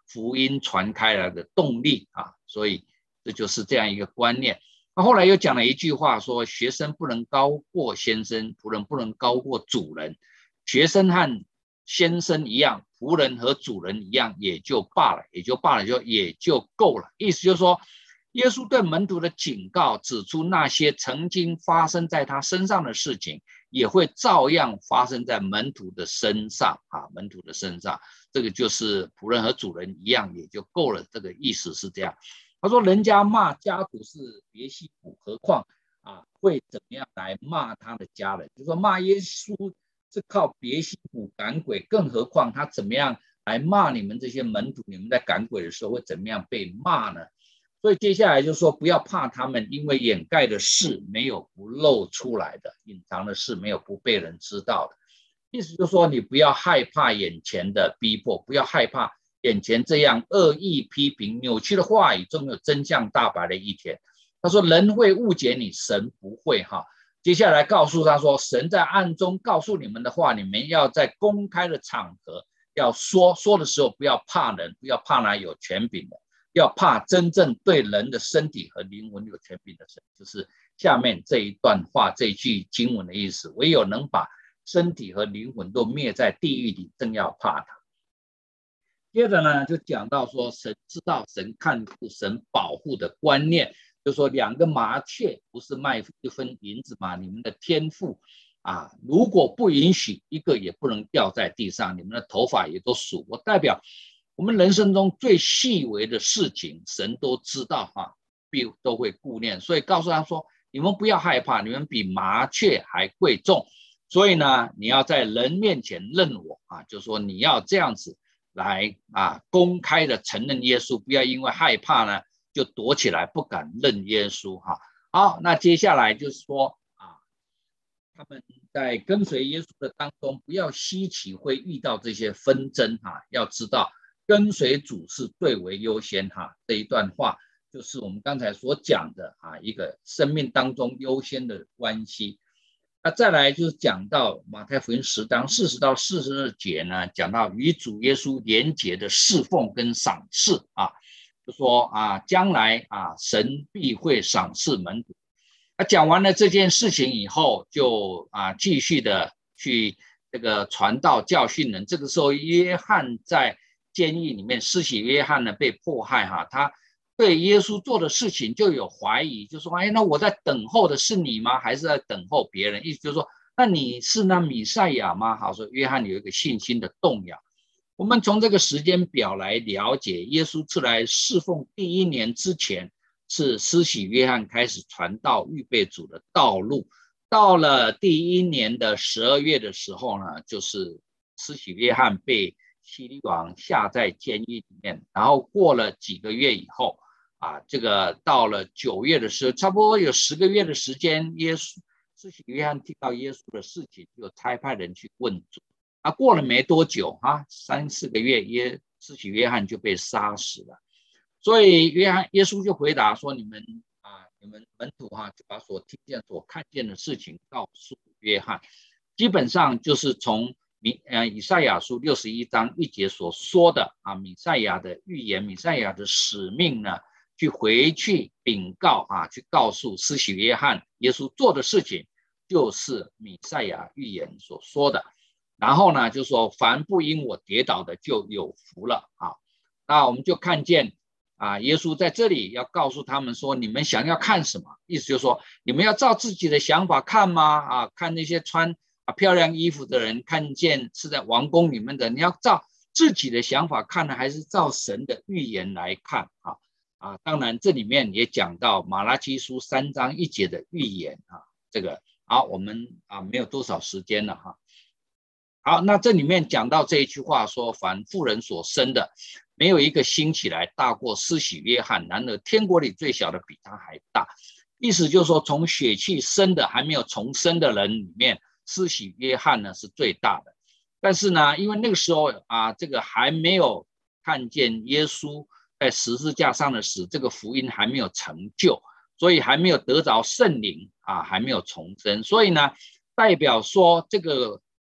福音传开来的动力啊，所以这就是这样一个观念。后来又讲了一句话说，学生不能高过先生，仆人不能高过主人，学生和先生一样，仆人和主人一样也就罢了，也就够了。意思就是说，耶稣对门徒的警告指出那些曾经发生在他身上的事情也会照样发生在门徒的身上啊，门徒的身上，这个就是仆人和主人一样也就够了，这个意思是这样。他说人家骂家主是别西卜，何况会怎么样来骂他的家人，就是说骂耶稣是靠别西卜赶鬼，更何况他怎么样来骂你们这些门徒，你们在赶鬼的时候会怎么样被骂呢？所以接下来就说不要怕他们，因为掩盖的事没有不露出来的，隐藏的事没有不被人知道的。意思就是说你不要害怕眼前的逼迫，不要害怕眼前这样恶意批评扭曲的话语中有真相大白的一天。他说人会误解你，神不会哈。接下来告诉他说，神在暗中告诉你们的话，你们要在公开的场合要说的时候，不要怕人，不要怕那有权柄的，要怕真正对人的身体和灵魂有权柄的神。就是下面这一段话，这一句经文的意思，唯有能把身体和灵魂都灭在地狱里，正要怕他。接着呢，就讲到说神知道、神看顾、神保护的观念，就说2个麻雀不是卖1分银子吗？你们的天父如果不允许一个也不能掉在地上，你们的头发也都数过。代表我们人生中最细微的事情，神都知道都会顾念，所以告诉他说，你们不要害怕，你们比麻雀还贵重。所以呢，你要在人面前认我就是说你要这样子来公开的承认耶稣，不要因为害怕呢就躲起来不敢认耶稣好，那接下来就是说他们在跟随耶稣的当中，不要稀奇会遇到这些纷争要知道跟随主是最为优先这一段话就是我们刚才所讲的一个生命当中优先的关系。再来就是讲到马太福音10章40到42节呢，讲到与主耶稣连结的侍奉跟赏赐就说将来神必会赏赐门徒。讲完了这件事情以后，就继续的去这个传道教训人。这个时候约翰在监狱里面，施洗约翰呢被迫害他对耶稣做的事情就有怀疑，就说那我在等候的是你吗？还是在等候别人？意思就是说，那你是那弥赛亚吗？好，说约翰有一个信心的动摇。我们从这个时间表来了解，耶稣出来侍奉第1年之前，是施洗约翰开始传道预备主的道路。到了第1年的12月的时候呢，就是施洗约翰被希律王下在监狱里面，然后过了几个月以后这个到了9月的时候，差不多有10个月的时间，施洗约翰听到耶稣的事情，就差派人去问主。过了没多久3、4个月，施洗约翰就被杀死了。所以耶稣就回答说，你们门徒就把所听见所看见的事情告诉约翰。基本上就是从以赛亚书61章1节所说的弥赛亚的预言，弥赛亚的使命呢，去回去禀告去告诉施洗约翰，耶稣做的事情就是弥赛亚预言所说的。然后呢，就说凡不因我跌倒的就有福了那我们就看见耶稣在这里要告诉他们说，你们想要看什么？意思就是说，你们要照自己的想法看吗？看那些穿漂亮衣服的人，看见是在王宫里面的，你要照自己的想法看呢，还是照神的预言来看当然这里面也讲到马拉基书3章1节的预言这个好，我们没有多少时间了好，那这里面讲到这一句话说，凡妇人所生的，没有一个兴起来大过施洗约翰，然而天国里最小的比他还大。意思就是说，从血气生的还没有重生的人里面，施洗约翰呢是最大的。但是呢，因为那个时候这个还没有看见耶稣在十字架上的死，这个福音还没有成就，所以还没有得着圣灵还没有重生。所以呢，代表说这个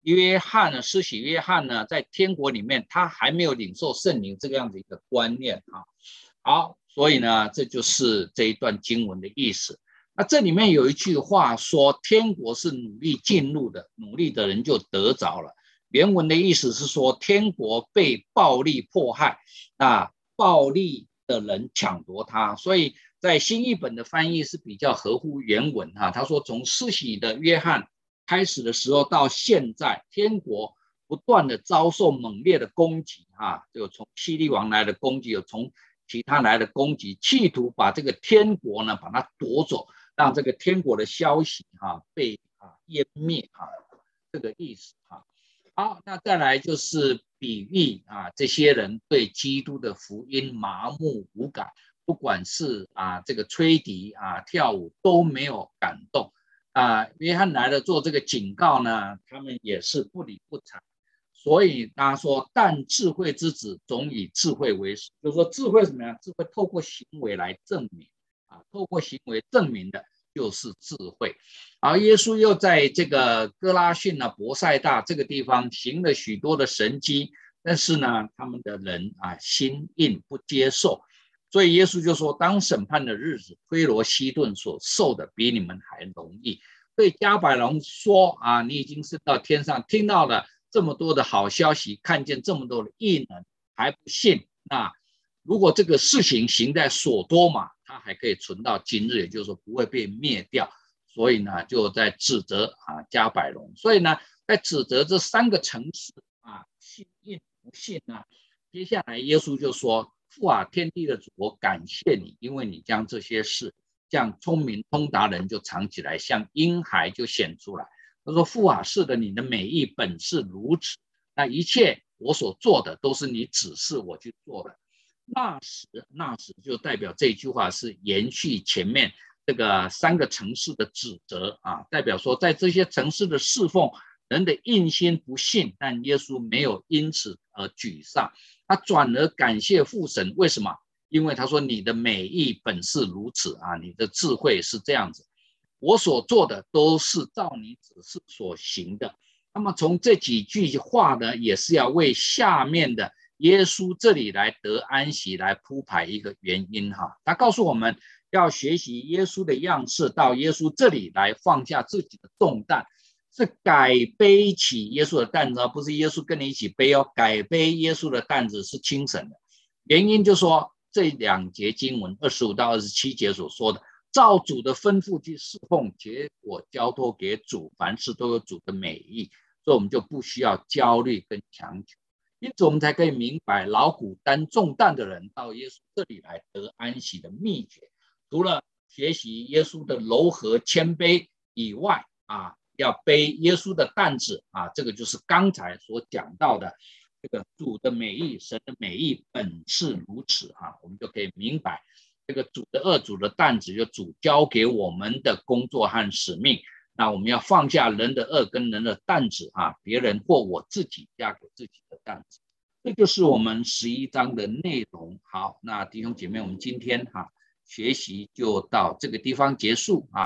施洗约翰呢，在天国里面他还没有领受圣灵这个样子一个观念啊。好，所以呢，这就是这一段经文的意思。那这里面有一句话说，天国是努力进入的，努力的人就得着了。原文的意思是说，天国被暴力迫害，那暴力的人抢夺它，所以在新译本的翻译是比较合乎原文哈。他说，从施洗的约翰开始的时候到现在，天国不断的遭受猛烈的攻击哈，就从希律王来的攻击，有从其他来的攻击，企图把这个天国呢把它夺走，让这个天国的消息被湮灭这个意思好，那再来就是比喻这些人对基督的福音麻木无感，不管是这个吹笛跳舞都没有感动约翰来了做这个警告呢，他们也是不理不睬。所以他说，但智慧之子总以智慧为始，就是说智慧什么呀？智慧透过行为来证明透过行为证明的就是智慧。而耶稣又在这个哥拉汛伯赛大这个地方行了许多的神迹，但是呢，他们的人心硬不接受，所以耶稣就说，当审判的日子，推罗西顿所受的比你们还容易。对加百农说你已经升到天上，听到了这么多的好消息，看见这么多的异能还不信，那如果这个事情行在所多玛，它还可以存到今日，也就是说不会被灭掉。所以呢，就在指责加百农。所以呢，在指责这3个城市信应不信呢，接下来耶稣就说，父天地的主，我感谢你，因为你将这些事像聪明通达人就藏起来，像婴孩就显出来。他说，父是的，你的美意本是如此，那一切我所做的都是你指示我去做的。那时就代表这句话是延续前面这个3个城市的指责代表说在这些城市的侍奉，人的硬心不信，但耶稣没有因此而沮丧，他转而感谢父神。为什么？因为他说，你的美意本是如此你的智慧是这样子，我所做的都是照你指示所行的。那么从这几句话呢，也是要为下面的耶稣这里来得安息来铺排一个原因他告诉我们要学习耶稣的样式，到耶稣这里来放下自己的重担，是改背起耶稣的担子，不是耶稣跟你一起背改背耶稣的担子是轻省的。原因就是说，这2节经文25到27节所说的，照主的吩咐去侍奉，结果交托给主，凡事都有主的美意，所以我们就不需要焦虑跟强求。因此我们才可以明白，劳苦担重担的人到耶稣这里来得安息的秘诀，除了学习耶稣的柔和谦卑以外要背耶稣的担子这个就是刚才所讲到的这个主的美意，神的美意本是如此我们就可以明白这个主的恶主的担子，就主交给我们的工作和使命。那我们要放下人的恶跟人的担子别人或我自己加给自己的担子。这就是我们11章的内容。好，那弟兄姐妹，我们今天学习就到这个地方结束